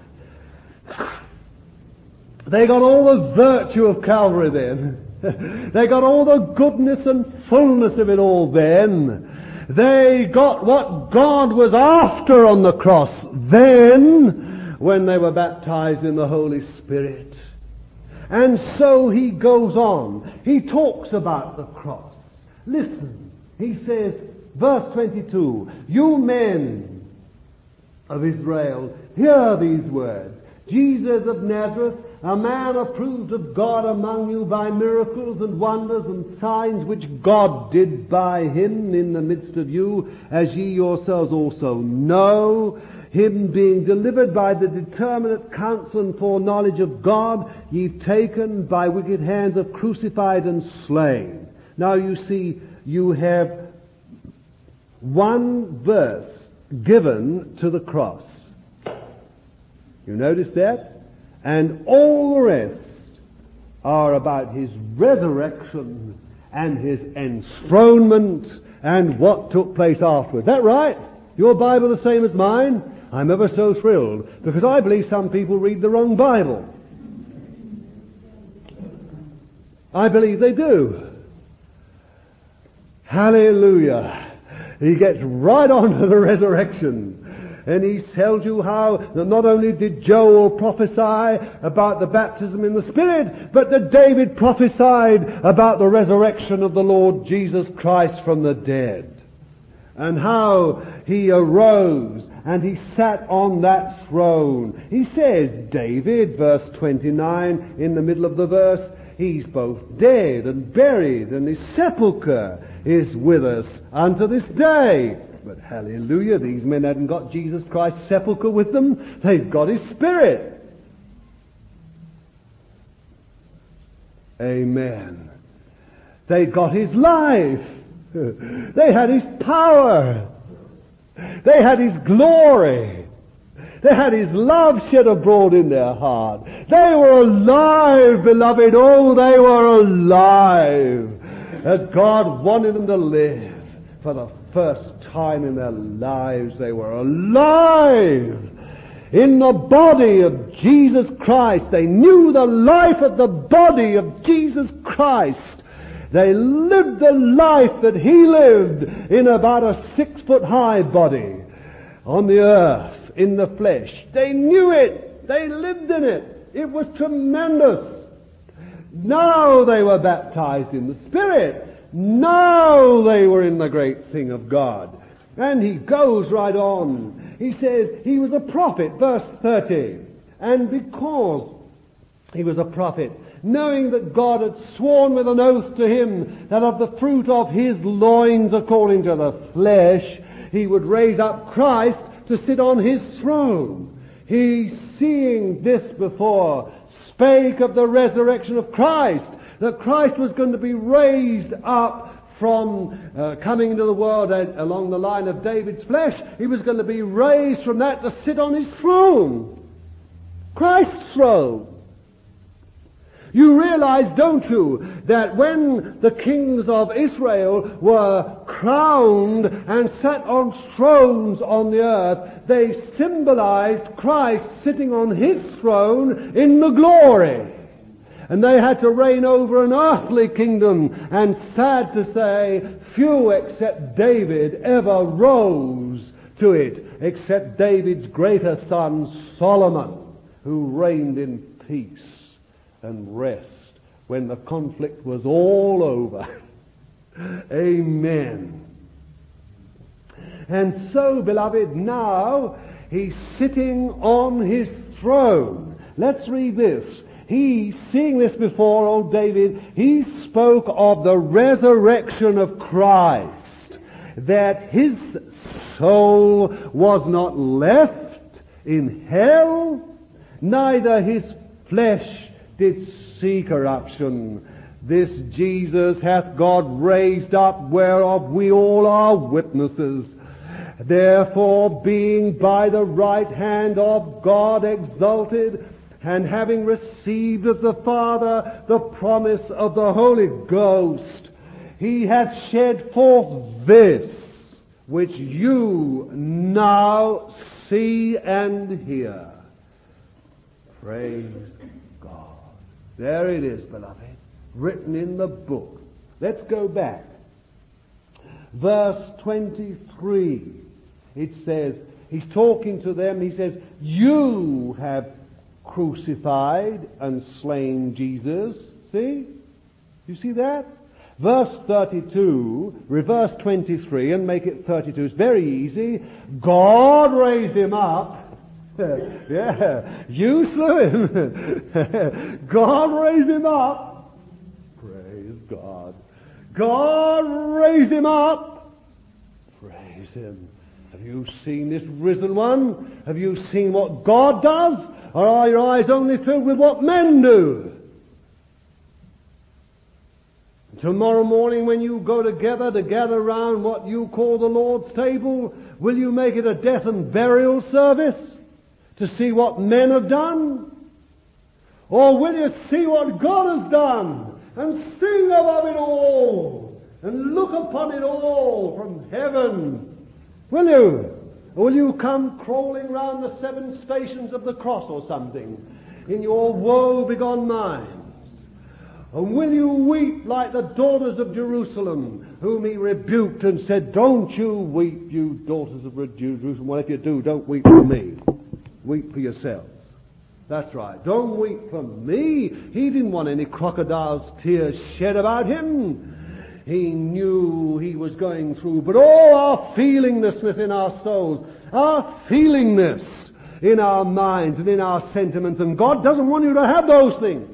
They got all the virtue of Calvary then. They got all the goodness and fullness of it all then. They got what God was after on the cross then, when they were baptized in the Holy Spirit. And so he goes on. He talks about the cross. Listen, he says, verse twenty-two, you men of Israel, hear these words. Jesus of Nazareth, a man approved of God among you by miracles and wonders and signs which God did by him in the midst of you, as ye yourselves also know, him being delivered by the determinate counsel and foreknowledge of God, ye taken by wicked hands have crucified and slain. Now you see, you have one verse given to the cross. You notice that? And all the rest are about his resurrection and his enthronement and what took place afterwards. Is that right? Your Bible the same as mine? I'm ever so thrilled, because I believe some people read the wrong Bible. I believe they do. Hallelujah. He gets right on to the resurrection. And he tells you how that not only did Joel prophesy about the baptism in the Spirit, but that David prophesied about the resurrection of the Lord Jesus Christ from the dead. And how he arose and he sat on that throne. He says, David, verse twenty-nine, in the middle of the verse, he's both dead and buried, and his sepulchre is with us unto this day. But hallelujah, these men hadn't got Jesus Christ's sepulchre with them. They've got his Spirit. Amen. They got his life. They had his power. They had his glory. They had his love shed abroad in their heart. They were alive, beloved. Oh, they were alive as God wanted them to live. For the first time in their lives, they were alive in the body of Jesus Christ. They knew the life of the body of Jesus Christ. They lived the life that he lived in about a six-foot-high body on the earth, in the flesh. They knew it. They lived in it. It was tremendous. Now they were baptized in the Spirit. Now they were in the great thing of God. And he goes right on. He says he was a prophet, verse thirty. And because he was a prophet, knowing that God had sworn with an oath to him that of the fruit of his loins, according to the flesh, he would raise up Christ to sit on his throne. He, seeing this before, spake of the resurrection of Christ, that Christ was going to be raised up from uh, coming into the world uh, along the line of David's flesh. He was going to be raised from that to sit on his throne. Christ's throne. You realize, don't you, that when the kings of Israel were crowned and sat on thrones on the earth, they symbolized Christ sitting on his throne in the glory. And they had to reign over an earthly kingdom. And sad to say, few except David ever rose to it, except David's greater son Solomon, who reigned in peace and rest when the conflict was all over. Amen. And so, beloved, now he's sitting on his throne. Let's read this. He, seeing this before, old David, he spoke of the resurrection of Christ, that his soul was not left in hell, neither his flesh did see corruption. This Jesus hath God raised up, whereof we all are witnesses. Therefore, being by the right hand of God exalted, and having received of the Father the promise of the Holy Ghost, he hath shed forth this, which you now see and hear. Praise God. There it is, beloved, written in the book. Let's go back. Verse twenty-three. It says, he's talking to them, he says, you have crucified and slain Jesus. See? You see that? Verse thirty-two, reverse twenty-three and make it thirty-two. It's very easy. God raised him up. Yeah, you slew him. God raised him up. Praise God. God raised him up. Praise him. Have you seen this risen one? Have you seen what God does? Or are your eyes only filled with what men do? Tomorrow morning when you go together to gather round what you call the Lord's table, will you make it a death and burial service to see what men have done? Or will you see what God has done and sing above it all and look upon it all from heaven? Will you? Or will you come crawling round the seven stations of the cross or something in your woe-begone minds? And will you weep like the daughters of Jerusalem, whom he rebuked and said, don't you weep, you daughters of Jerusalem. Well, if you do, don't weep for me. Weep for yourselves. That's right. Don't weep for me. He didn't want any crocodile's tears shed about him. He knew he was going through, but all our feelinglessness in our souls, our feelingness in our minds and in our sentiments, and God doesn't want you to have those things.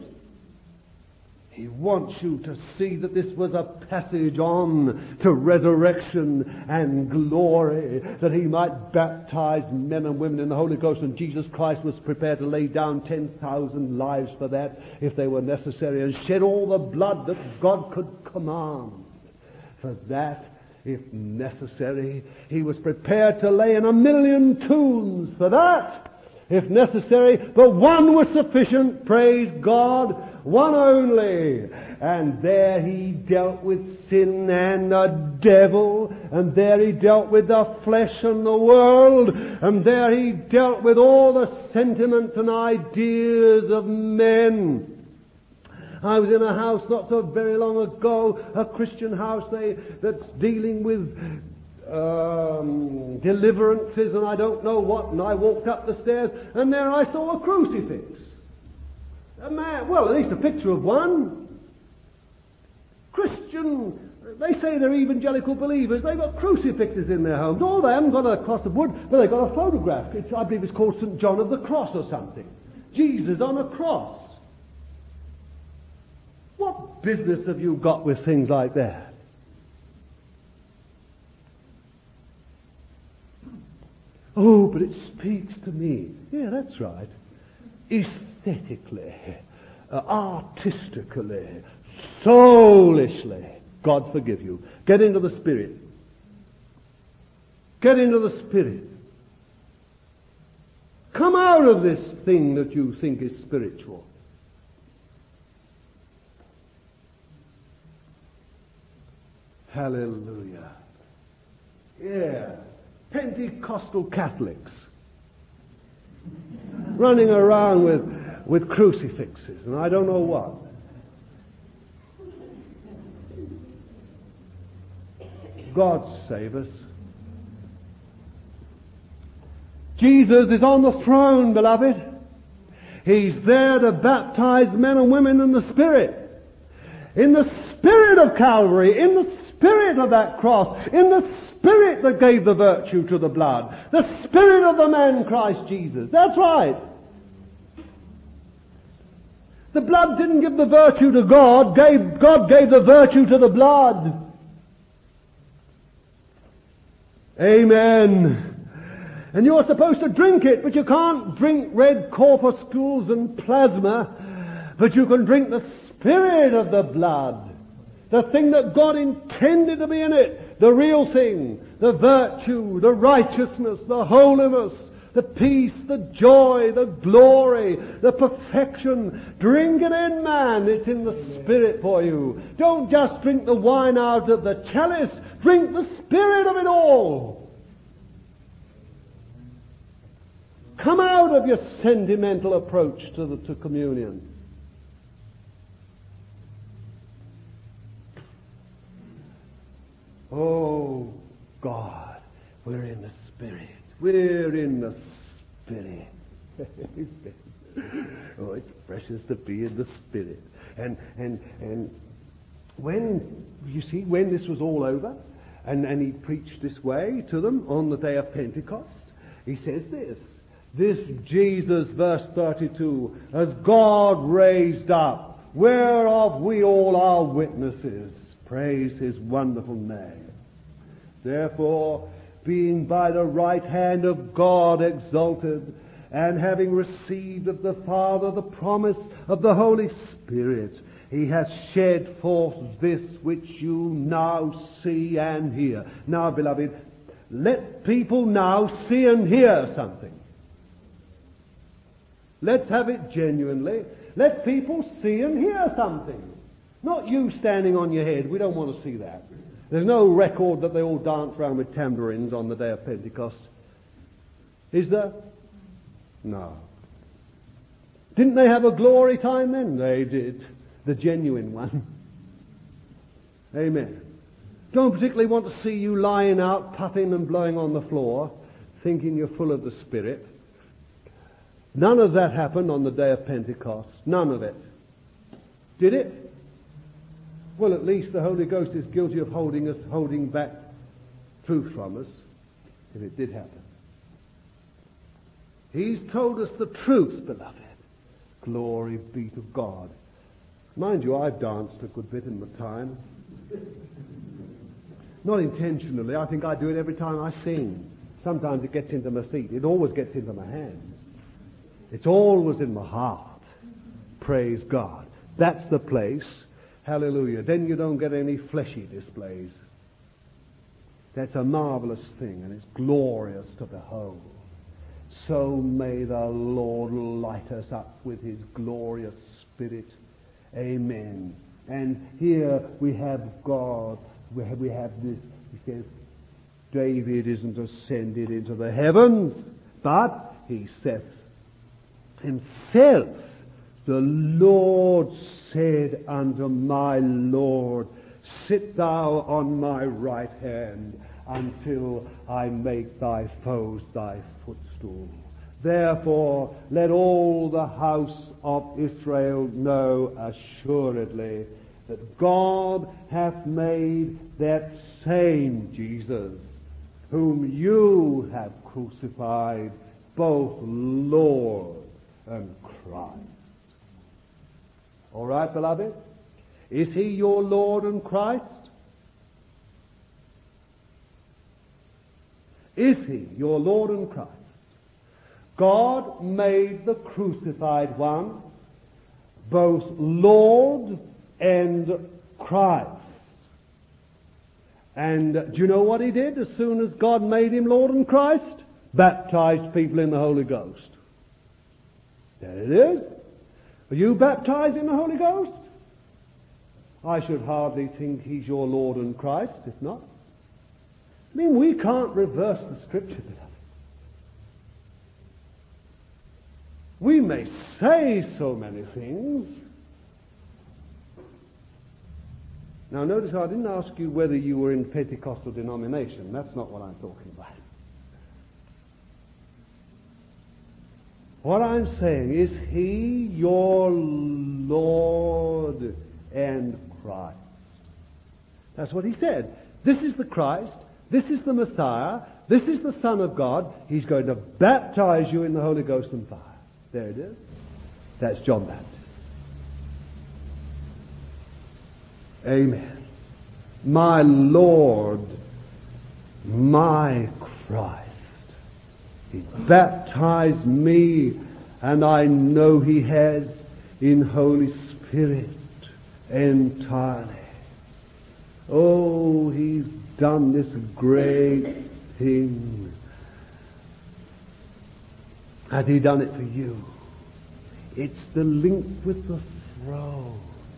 He wants you to see that this was a passage on to resurrection and glory, that he might baptize men and women in the Holy Ghost, and Jesus Christ was prepared to lay down ten thousand lives for that if they were necessary, and shed all the blood that God could command for that if necessary. He was prepared to lay in a million tombs for that if necessary, but one was sufficient, praise God, one only. And there he dealt with sin and the devil, and there he dealt with the flesh and the world, and there he dealt with all the sentiments and ideas of men. I was in a house not so very long ago, a Christian house they, that's dealing with um, deliverances and I don't know what, and I walked up the stairs and there I saw a crucifix. A man, well, at least a picture of one. Christian, they say they're evangelical believers, they've got crucifixes in their homes. Oh, they haven't got a cross of wood, but they've got a photograph. It's, I believe it's called Saint John of the Cross or something. Jesus on a cross. What business have you got with things like that? Oh, but it speaks to me. Yeah, that's right. Aesthetically, uh, artistically, soulishly. God forgive you. Get into the Spirit. Get into the Spirit. Come out of this thing that you think is spiritual. Hallelujah. Yeah. Pentecostal Catholics running around with with crucifixes and I don't know what. God save us. Jesus is on the throne, beloved. He's there to baptize men and women in the Spirit. In the Spirit of Calvary, in the Spirit of that cross, in the Spirit that gave the virtue to the blood. The Spirit of the man Christ Jesus. That's right. The blood didn't give the virtue to God. Gave, God gave the virtue to the blood. Amen. And you're supposed to drink it, but you can't drink red corpuscles and plasma, but you can drink the Spirit of the blood. The thing that God intended to be in it. The real thing. The virtue, the righteousness, the holiness, the peace, the joy, the glory, the perfection. Drink it in, man. It's in the Spirit for you. Don't just drink the wine out of the chalice. Drink the Spirit of it all. Come out of your sentimental approach to the to communion. Oh, God, we're in the Spirit. We're in the Spirit. Oh, it's precious to be in the Spirit. And and and when, you see, when this was all over, and, and he preached this way to them on the day of Pentecost, he says this. This Jesus, verse thirty-two, as God raised up, whereof we all are witnesses. Praise His wonderful name. Therefore, being by the right hand of God exalted, and having received of the Father the promise of the Holy Spirit, He has shed forth this which you now see and hear. Now, beloved, let people now see and hear something. Let's have it genuinely. Let people see and hear something. Not you standing on your head. We don't want to see that. There's no record that they all dance around with tambourines on the day of Pentecost. Is there? No. Didn't they have a glory time then? They did. The genuine one. Amen. Don't particularly want to see you lying out, puffing and blowing on the floor, thinking you're full of the Spirit. None of that happened on the day of Pentecost. None of it. Did it? Well, at least the Holy Ghost is guilty of holding us, holding back truth from us, if it did happen. He's told us the truth, beloved. Glory be to God. Mind you, I've danced a good bit in my time. Not intentionally. I think I do it every time I sing. Sometimes it gets into my feet. It always gets into my hands. It's always in my heart. Praise God. That's the place. Hallelujah. Then you don't get any fleshy displays. That's a marvelous thing, and it's glorious to behold. So may the Lord light us up with His glorious Spirit. Amen. And here we have God. We have, we have this. He says, David isn't ascended into the heavens, but he saith himself, the Lord said unto my Lord, sit thou on my right hand until I make thy foes thy footstool. Therefore, let all the house of Israel know assuredly that God hath made that same Jesus, whom you have crucified, both Lord and Christ. All right, beloved? Is He your Lord and Christ? Is He your Lord and Christ? God made the crucified one both Lord and Christ. And do you know what He did as soon as God made Him Lord and Christ? Baptized people in the Holy Ghost. There it is. Are you baptized in the Holy Ghost? I should hardly think He's your Lord and Christ, if not. I mean, we can't reverse the Scripture, beloved. We may say so many things. Now notice I didn't ask you whether you were in Pentecostal denomination. That's not what I'm talking about. What I'm saying is He your Lord and Christ. That's what He said. This is the Christ. This is the Messiah. This is the Son of God. He's going to baptize you in the Holy Ghost and fire. There it is. That's John Baptist. Amen. My Lord, my Christ. He baptized me, and I know He has in Holy Spirit entirely. Oh, He's done this great thing. Has He done it for you? It's the link with the throne.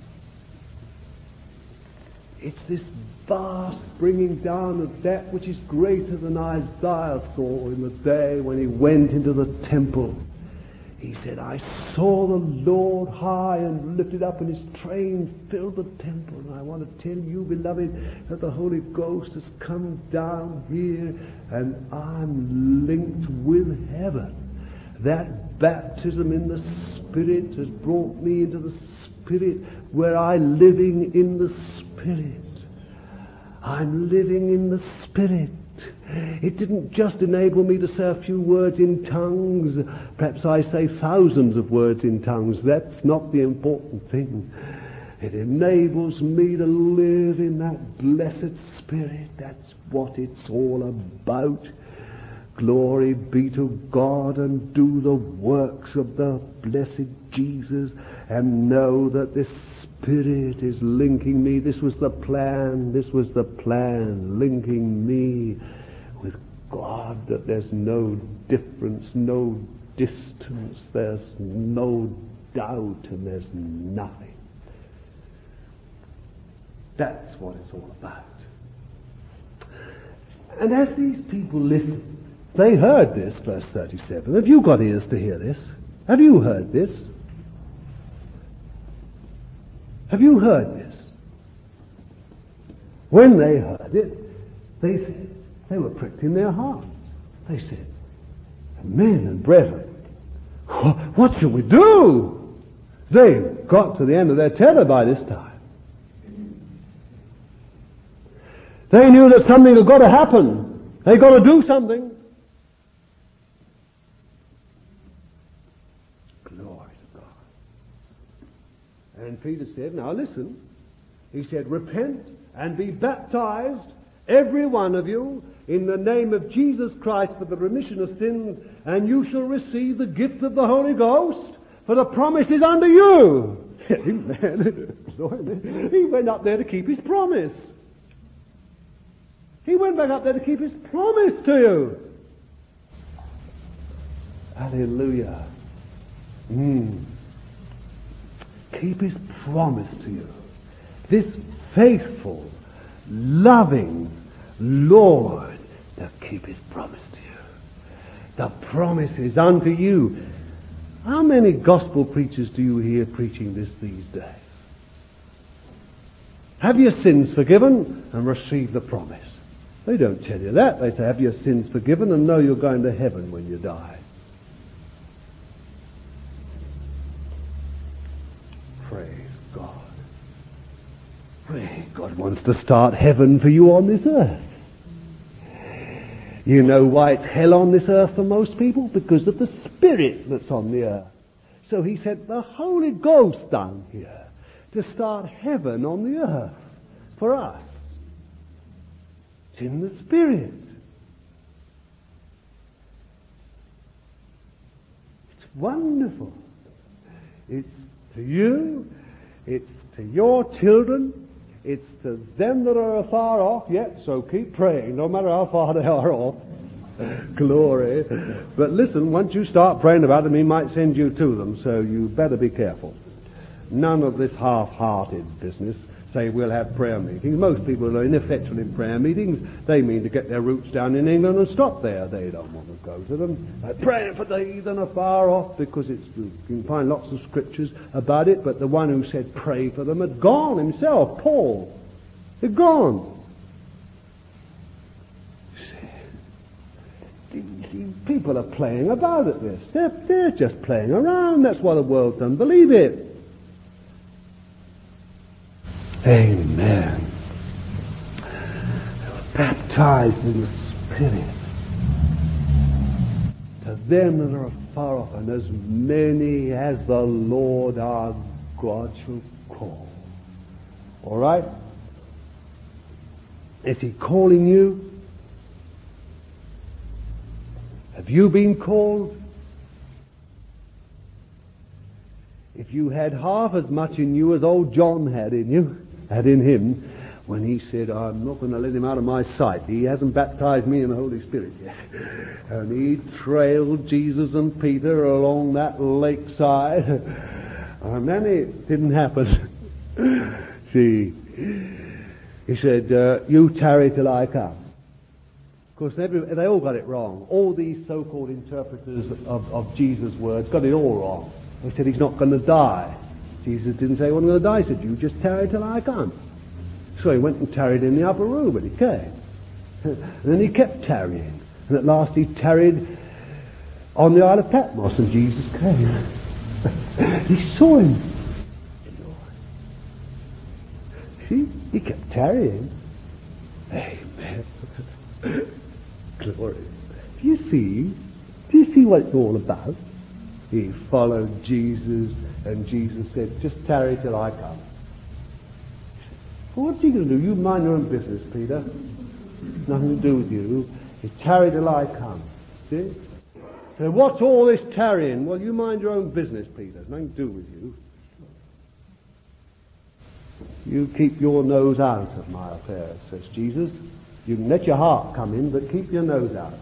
It's this vast bringing down of that which is greater than Isaiah saw in the day when he went into the temple. He said, I saw the Lord high and lifted up, and His train filled the temple. And I want to tell you, beloved, that the Holy Ghost has come down here, and I'm linked with heaven. That baptism in the Spirit has brought me into the Spirit, where I'm living in the Spirit. I'm living in the Spirit. It didn't just enable me to say a few words in tongues. Perhaps I say thousands of words in tongues. That's not the important thing. It enables me to live in that blessed Spirit. That's what it's all about. Glory be to God, and do the works of the blessed Jesus, and know that this Spirit is linking me. This was the plan. This was the plan, linking me with God, that there's no difference, no distance, there's no doubt, and there's nothing. That's what it's all about. And as these people listened, they heard this, verse thirty-seven. Have you got ears to hear this? Have you heard this? Have you heard this? When they heard it, they said, they were pricked in their hearts. They said, men and brethren, what shall we do? They got to the end of their tether by this time. They knew that something had got to happen. They got to do something. Glory to God. And Peter said, now listen. He said, repent and be baptized, every one of you, in the name of Jesus Christ for the remission of sins, and you shall receive the gift of the Holy Ghost, for the promise is unto you. Amen. He went up there to keep his promise. He went back up there to keep his promise to you. Hallelujah. Mm. Keep his promise to you. This faithful, loving Lord to keep his promise to you. The promise is unto you. How many gospel preachers do you hear preaching this these days? Have your sins forgiven and receive the promise. They don't tell you that. They say, have your sins forgiven and know you're going to heaven when you die. Praise God. Praise God wants to start heaven for you on this earth. You know why it's hell on this earth for most people? Because of the Spirit that's on the earth. So he sent the Holy Ghost down here to start heaven on the earth for us. It's in the Spirit. It's wonderful. It's to you. It's to your children. It's to them that are afar off yet, so keep praying, no matter how far they are off. Glory. But listen, once you start praying about them, he might send you to them, so you better be careful. None of this half-hearted business. say we'll have prayer meetings. Most people are ineffectual in prayer meetings. They mean to get their roots down in England and stop there. They don't want to go to them. Uh, praying for the heathen afar off, because it's, you can find lots of scriptures about it, but the one who said pray for them had gone himself, Paul. He'd gone. People are playing about at this. They're, they're just playing around. That's why the world doesn't believe it. Amen. Baptized in the Spirit. To them that are afar off, and as many as the Lord our God shall call. All right? Is He calling you? Have you been called? If you had half as much in you as old John had in you, had in him, when he said, I'm not going to let him out of my sight. He hasn't baptized me in the Holy Spirit yet. And he trailed Jesus and Peter along that lakeside. And then it didn't happen. See, he said, uh, you tarry till I come. Of course, every, they all got it wrong. All these so-called interpreters of, of Jesus' words got it all wrong. They said he's not going to die. Jesus didn't say he wasn't going to die. He said, you just tarry till I come. So he went and tarried in the upper room, and he came. And then he kept tarrying. And at last he tarried on the Isle of Patmos, and Jesus came. He saw him. See? He kept tarrying. Amen. Glory. Do you see? Do you see what it's all about? He followed Jesus, and Jesus said, just tarry till I come. Well, what's he going to do? You mind your own business, Peter. Nothing to do with you. He tarry till I come. See? So what's all this tarrying? Well, you mind your own business, Peter. Nothing to do with you. You keep your nose out of my affairs, says Jesus. You can let your heart come in, but keep your nose out.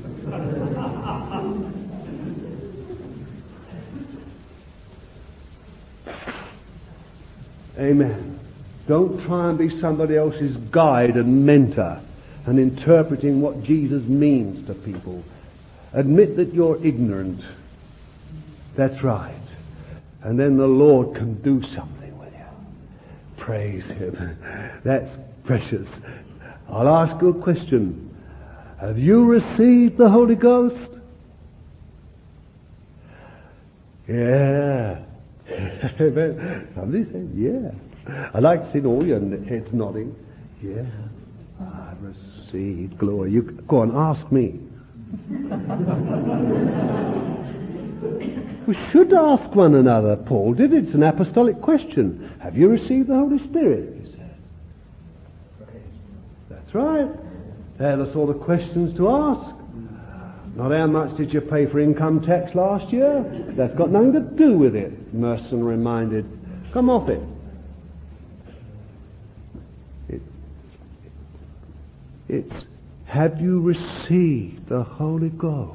Amen. Don't try and be somebody else's guide and mentor and interpreting what Jesus means to people. Admit that you're ignorant. That's right. And then the Lord can do something with you. Praise Him. That's precious. I'll ask you a question. Have you received the Holy Ghost? Yeah. Somebody said, yeah. I'd like to see all your heads nodding. Yeah. I've received glory. You go on, ask me. We should ask one another. Paul did. It's an apostolic question. Have you received the Holy Spirit? He said. That's right. Tell us all the questions to ask. Not how much did you pay for income tax last year? That's got nothing to do with it. Merson reminded. Come off it. it. It's, have you received the Holy Ghost?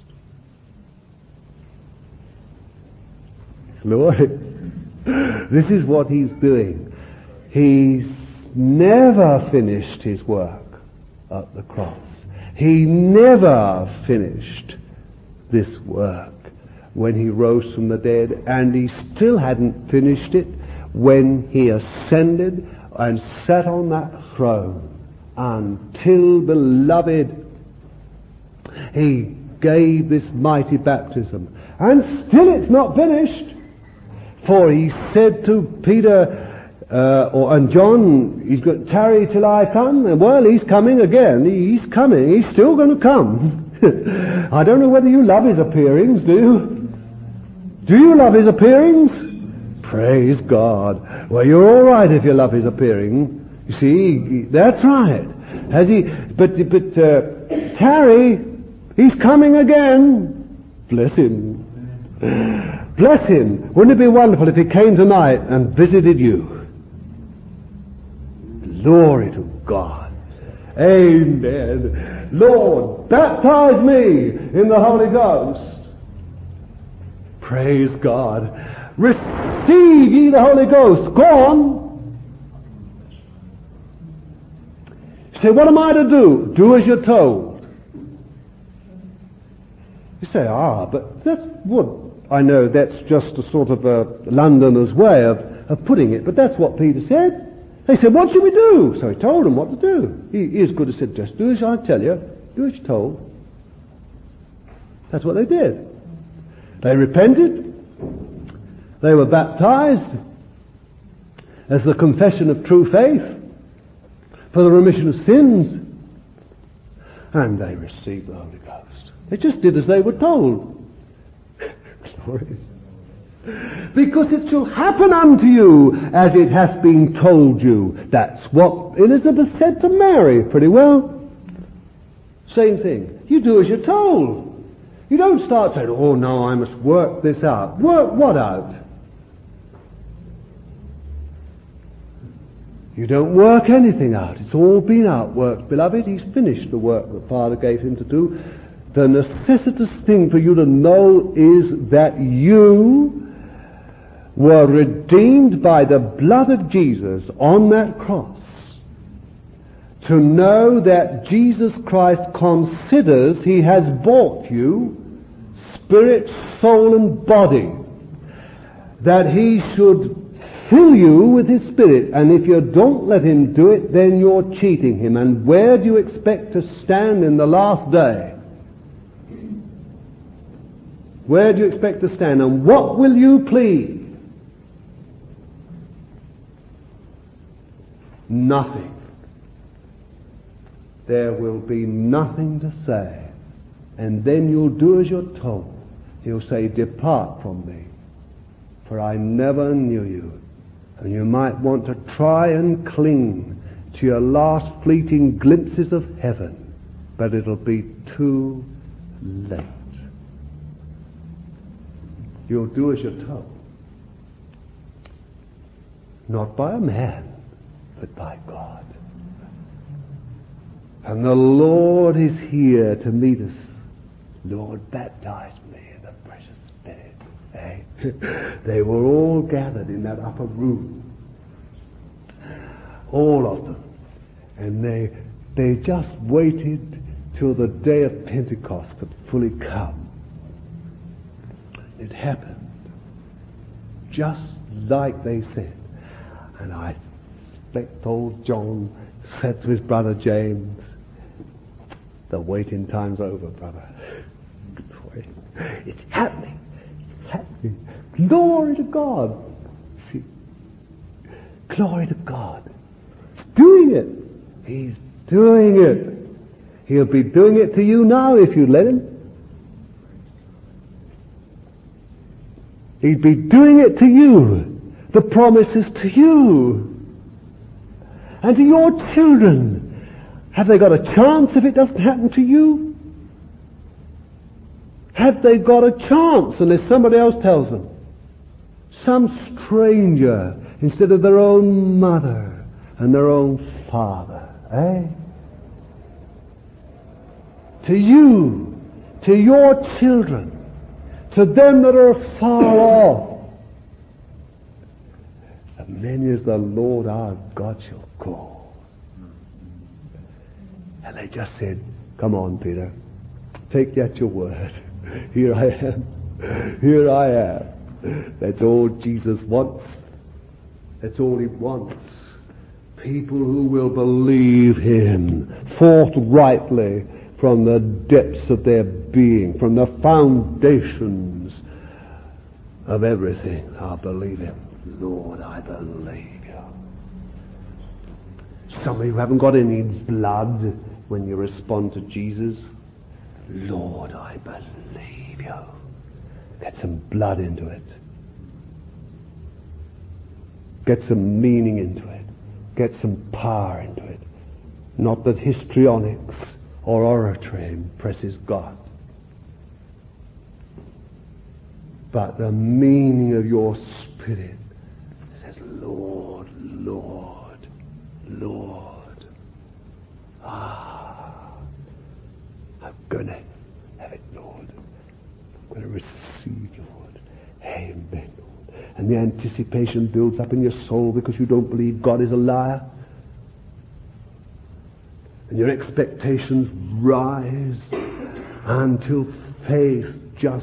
Lord, this is what He's doing. He's never finished His work at the cross. He never finished this work when He rose from the dead, and He still hadn't finished it when He ascended and sat on that throne until, beloved, He gave this mighty baptism. And still it's not finished, for He said to Peter Uh, or, and John, he's got to tarry till I come. And well, he's coming again. He's coming. He's still going to come. I don't know whether you love His appearings, do you? Do you love His appearings? Praise God. Well, you're all right if you love His appearing. You see, that's right. Has He? But but uh, tarry. He's coming again. Bless Him. Bless Him. Wouldn't it be wonderful if He came tonight and visited you? Glory to God. Amen. Lord, baptize me in the Holy Ghost. Praise God. Receive ye the Holy Ghost. Go on. Say, what am I to do? Do as you're told. You say, ah, but that's what, I know that's just a sort of a Londoner's way of, of putting it, but that's what Peter said. They said, what should we do? So he told them what to do. He, he as good as said, just do as I tell you, do as you're told. That's what they did. They repented. They were baptized as the confession of true faith for the remission of sins, and they received the Holy Ghost. They just did as they were told. Glorious. Because it shall happen unto you as it hath been told you. That's what Elizabeth said to Mary, pretty well. Same thing. You do as you're told. You don't start saying, oh no, I must work this out. Work what out? You don't work anything out. It's all been outworked, beloved. He's finished the work that Father gave him to do. The necessitous thing for you to know is that you were redeemed by the blood of Jesus on that cross. To know that Jesus Christ considers he has bought you, spirit, soul and body, that he should fill you with his Spirit, and if you don't let him do it, then you're cheating him. And where do you expect to stand in the last day? Where do you expect to stand, and what will you plead? Nothing. There will be nothing to say. And then you'll do as you're told. He'll say, depart from me, for I never knew you. And you might want to try and cling to your last fleeting glimpses of heaven, but it'll be too late. You'll do as you're told. Not by a man, but by God. And the Lord is here to meet us. Lord, baptize me in the precious Spirit. Eh? They were all gathered in that upper room. All of them. And they they just waited till the day of Pentecost had fully come. It happened just like they said. And I expect old John said to his brother James, the waiting time's over, brother. It's happening. It's happening. Glory to God. See? Glory to God. He's doing it. He's doing it. He'll be doing it to you now if you let him. He'd be doing it to you. The promise is to you. And to your children. Have they got a chance if it doesn't happen to you? Have they got a chance unless somebody else tells them? Some stranger instead of their own mother and their own father. Eh? To you, to your children, to them that are far off, as many as the Lord our God shall call. And they just said, come on, Peter, take at your word. Here I am. Here I am. That's all Jesus wants. That's all he wants. People who will believe him forthrightly from the depths of their being, from the foundations of everything. I believe him. Lord, I believe you. Some of you haven't got any blood when you respond to Jesus. Lord, I believe you. Get some blood into it. Get some meaning into it. Get some power into it. Not that histrionics or oratory impresses God, but the meaning of your spirit says, Lord, Lord, Lord. Ah, I'm going to have it, Lord. I'm going to receive you, Lord. Amen, Lord. And the anticipation builds up in your soul because you don't believe God is a liar. And your expectations rise until faith just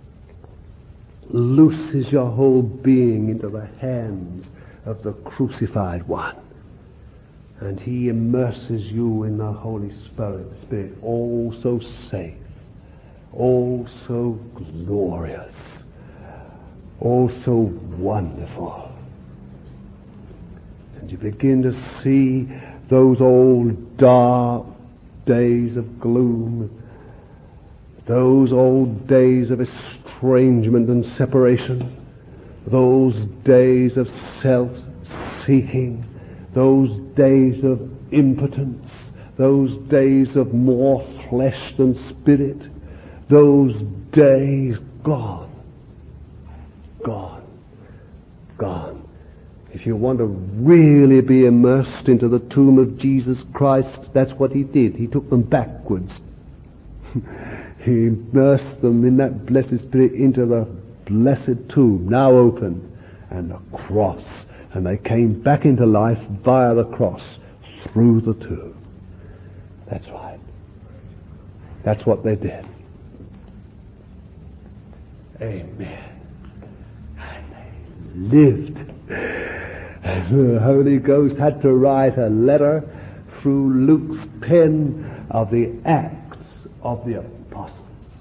looses your whole being into the hands of the crucified one. And he immerses you in the Holy Spirit, Spirit, all so safe, all so glorious, all so wonderful. And you begin to see those old dark days of gloom, those old days of estrangement and separation, those days of self-seeking, those days of impotence, those days of more flesh than spirit, those days gone, gone, gone. If you want to really be immersed into the tomb of Jesus Christ, that's what he did. He took them backwards. He immersed them in that blessed Spirit into the blessed tomb, now open, and the cross. And they came back into life via the cross, through the tomb. That's right. That's what they did. Amen. And they lived. And the Holy Ghost had to write a letter through Luke's pen of the Acts of the Apostles.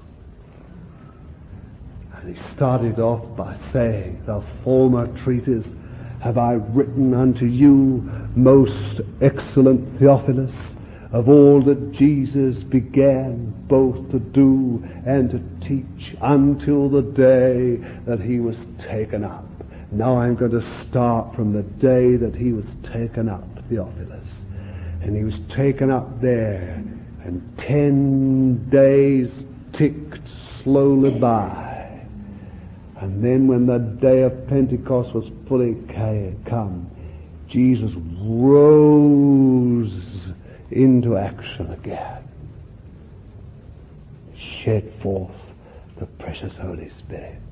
And he started off by saying, the former treatise have I written unto you, most excellent Theophilus, of all that Jesus began both to do and to teach until the day that he was taken up. Now I'm going to start from the day that he was taken up, Theophilus. And he was taken up there, and ten days ticked slowly by. And then when the day of Pentecost was fully come, Jesus rose into action again, shed forth the precious Holy Spirit.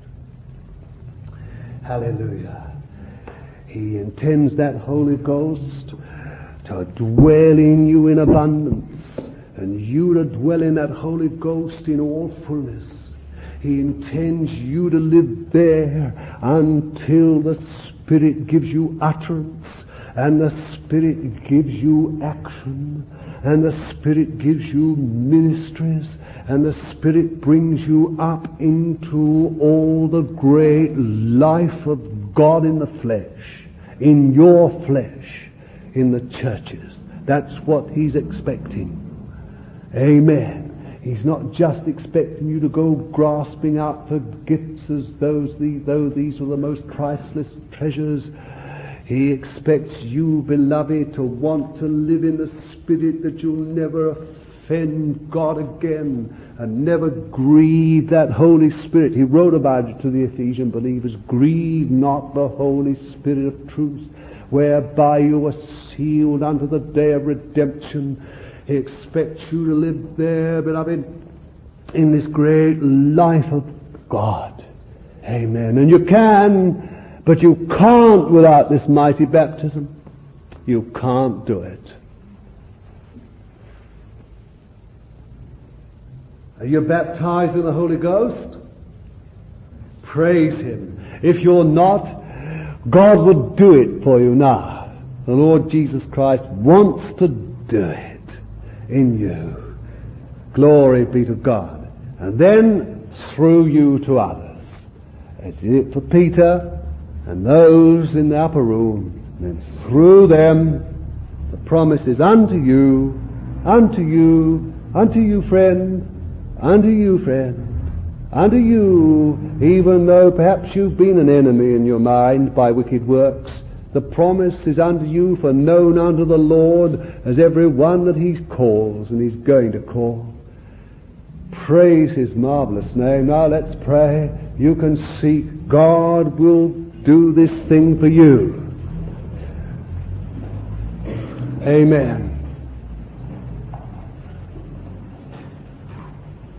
Hallelujah. He intends that Holy Ghost to dwell in you in abundance, and you to dwell in that Holy Ghost in all fullness. He intends you to live there until the Spirit gives you utterance, and the Spirit gives you action, and the Spirit gives you ministries, and the Spirit brings you up into all the great life of God in the flesh, in your flesh, in the churches. That's what He's expecting. Amen. He's not just expecting you to go grasping out for gifts as those, though these are the most priceless treasures. He expects you, beloved, to want to live in the Spirit, that you'll never offend God again and never grieve that Holy Spirit. He wrote about it to the Ephesian believers. Grieve not the Holy Spirit of truth, whereby you are sealed unto the day of redemption. He expects you to live there, beloved, in this great life of God. Amen. And you can, but you can't without this mighty baptism. You can't do it. Are you baptized in the Holy Ghost? Praise Him. If you're not, God will do it for you now. The Lord Jesus Christ wants to do it in you. Glory be to God. And then through you to others. It did it for Peter and those in the upper room. And then through them the promise is unto you, unto you, unto you, friend, unto you, friend, unto you, even though perhaps you've been an enemy in your mind by wicked works. The promise is unto you, for known unto the Lord as every one that He calls, and He's going to call. Praise His marvelous name. Now let's pray. You can seek. God will do this thing for you. Amen.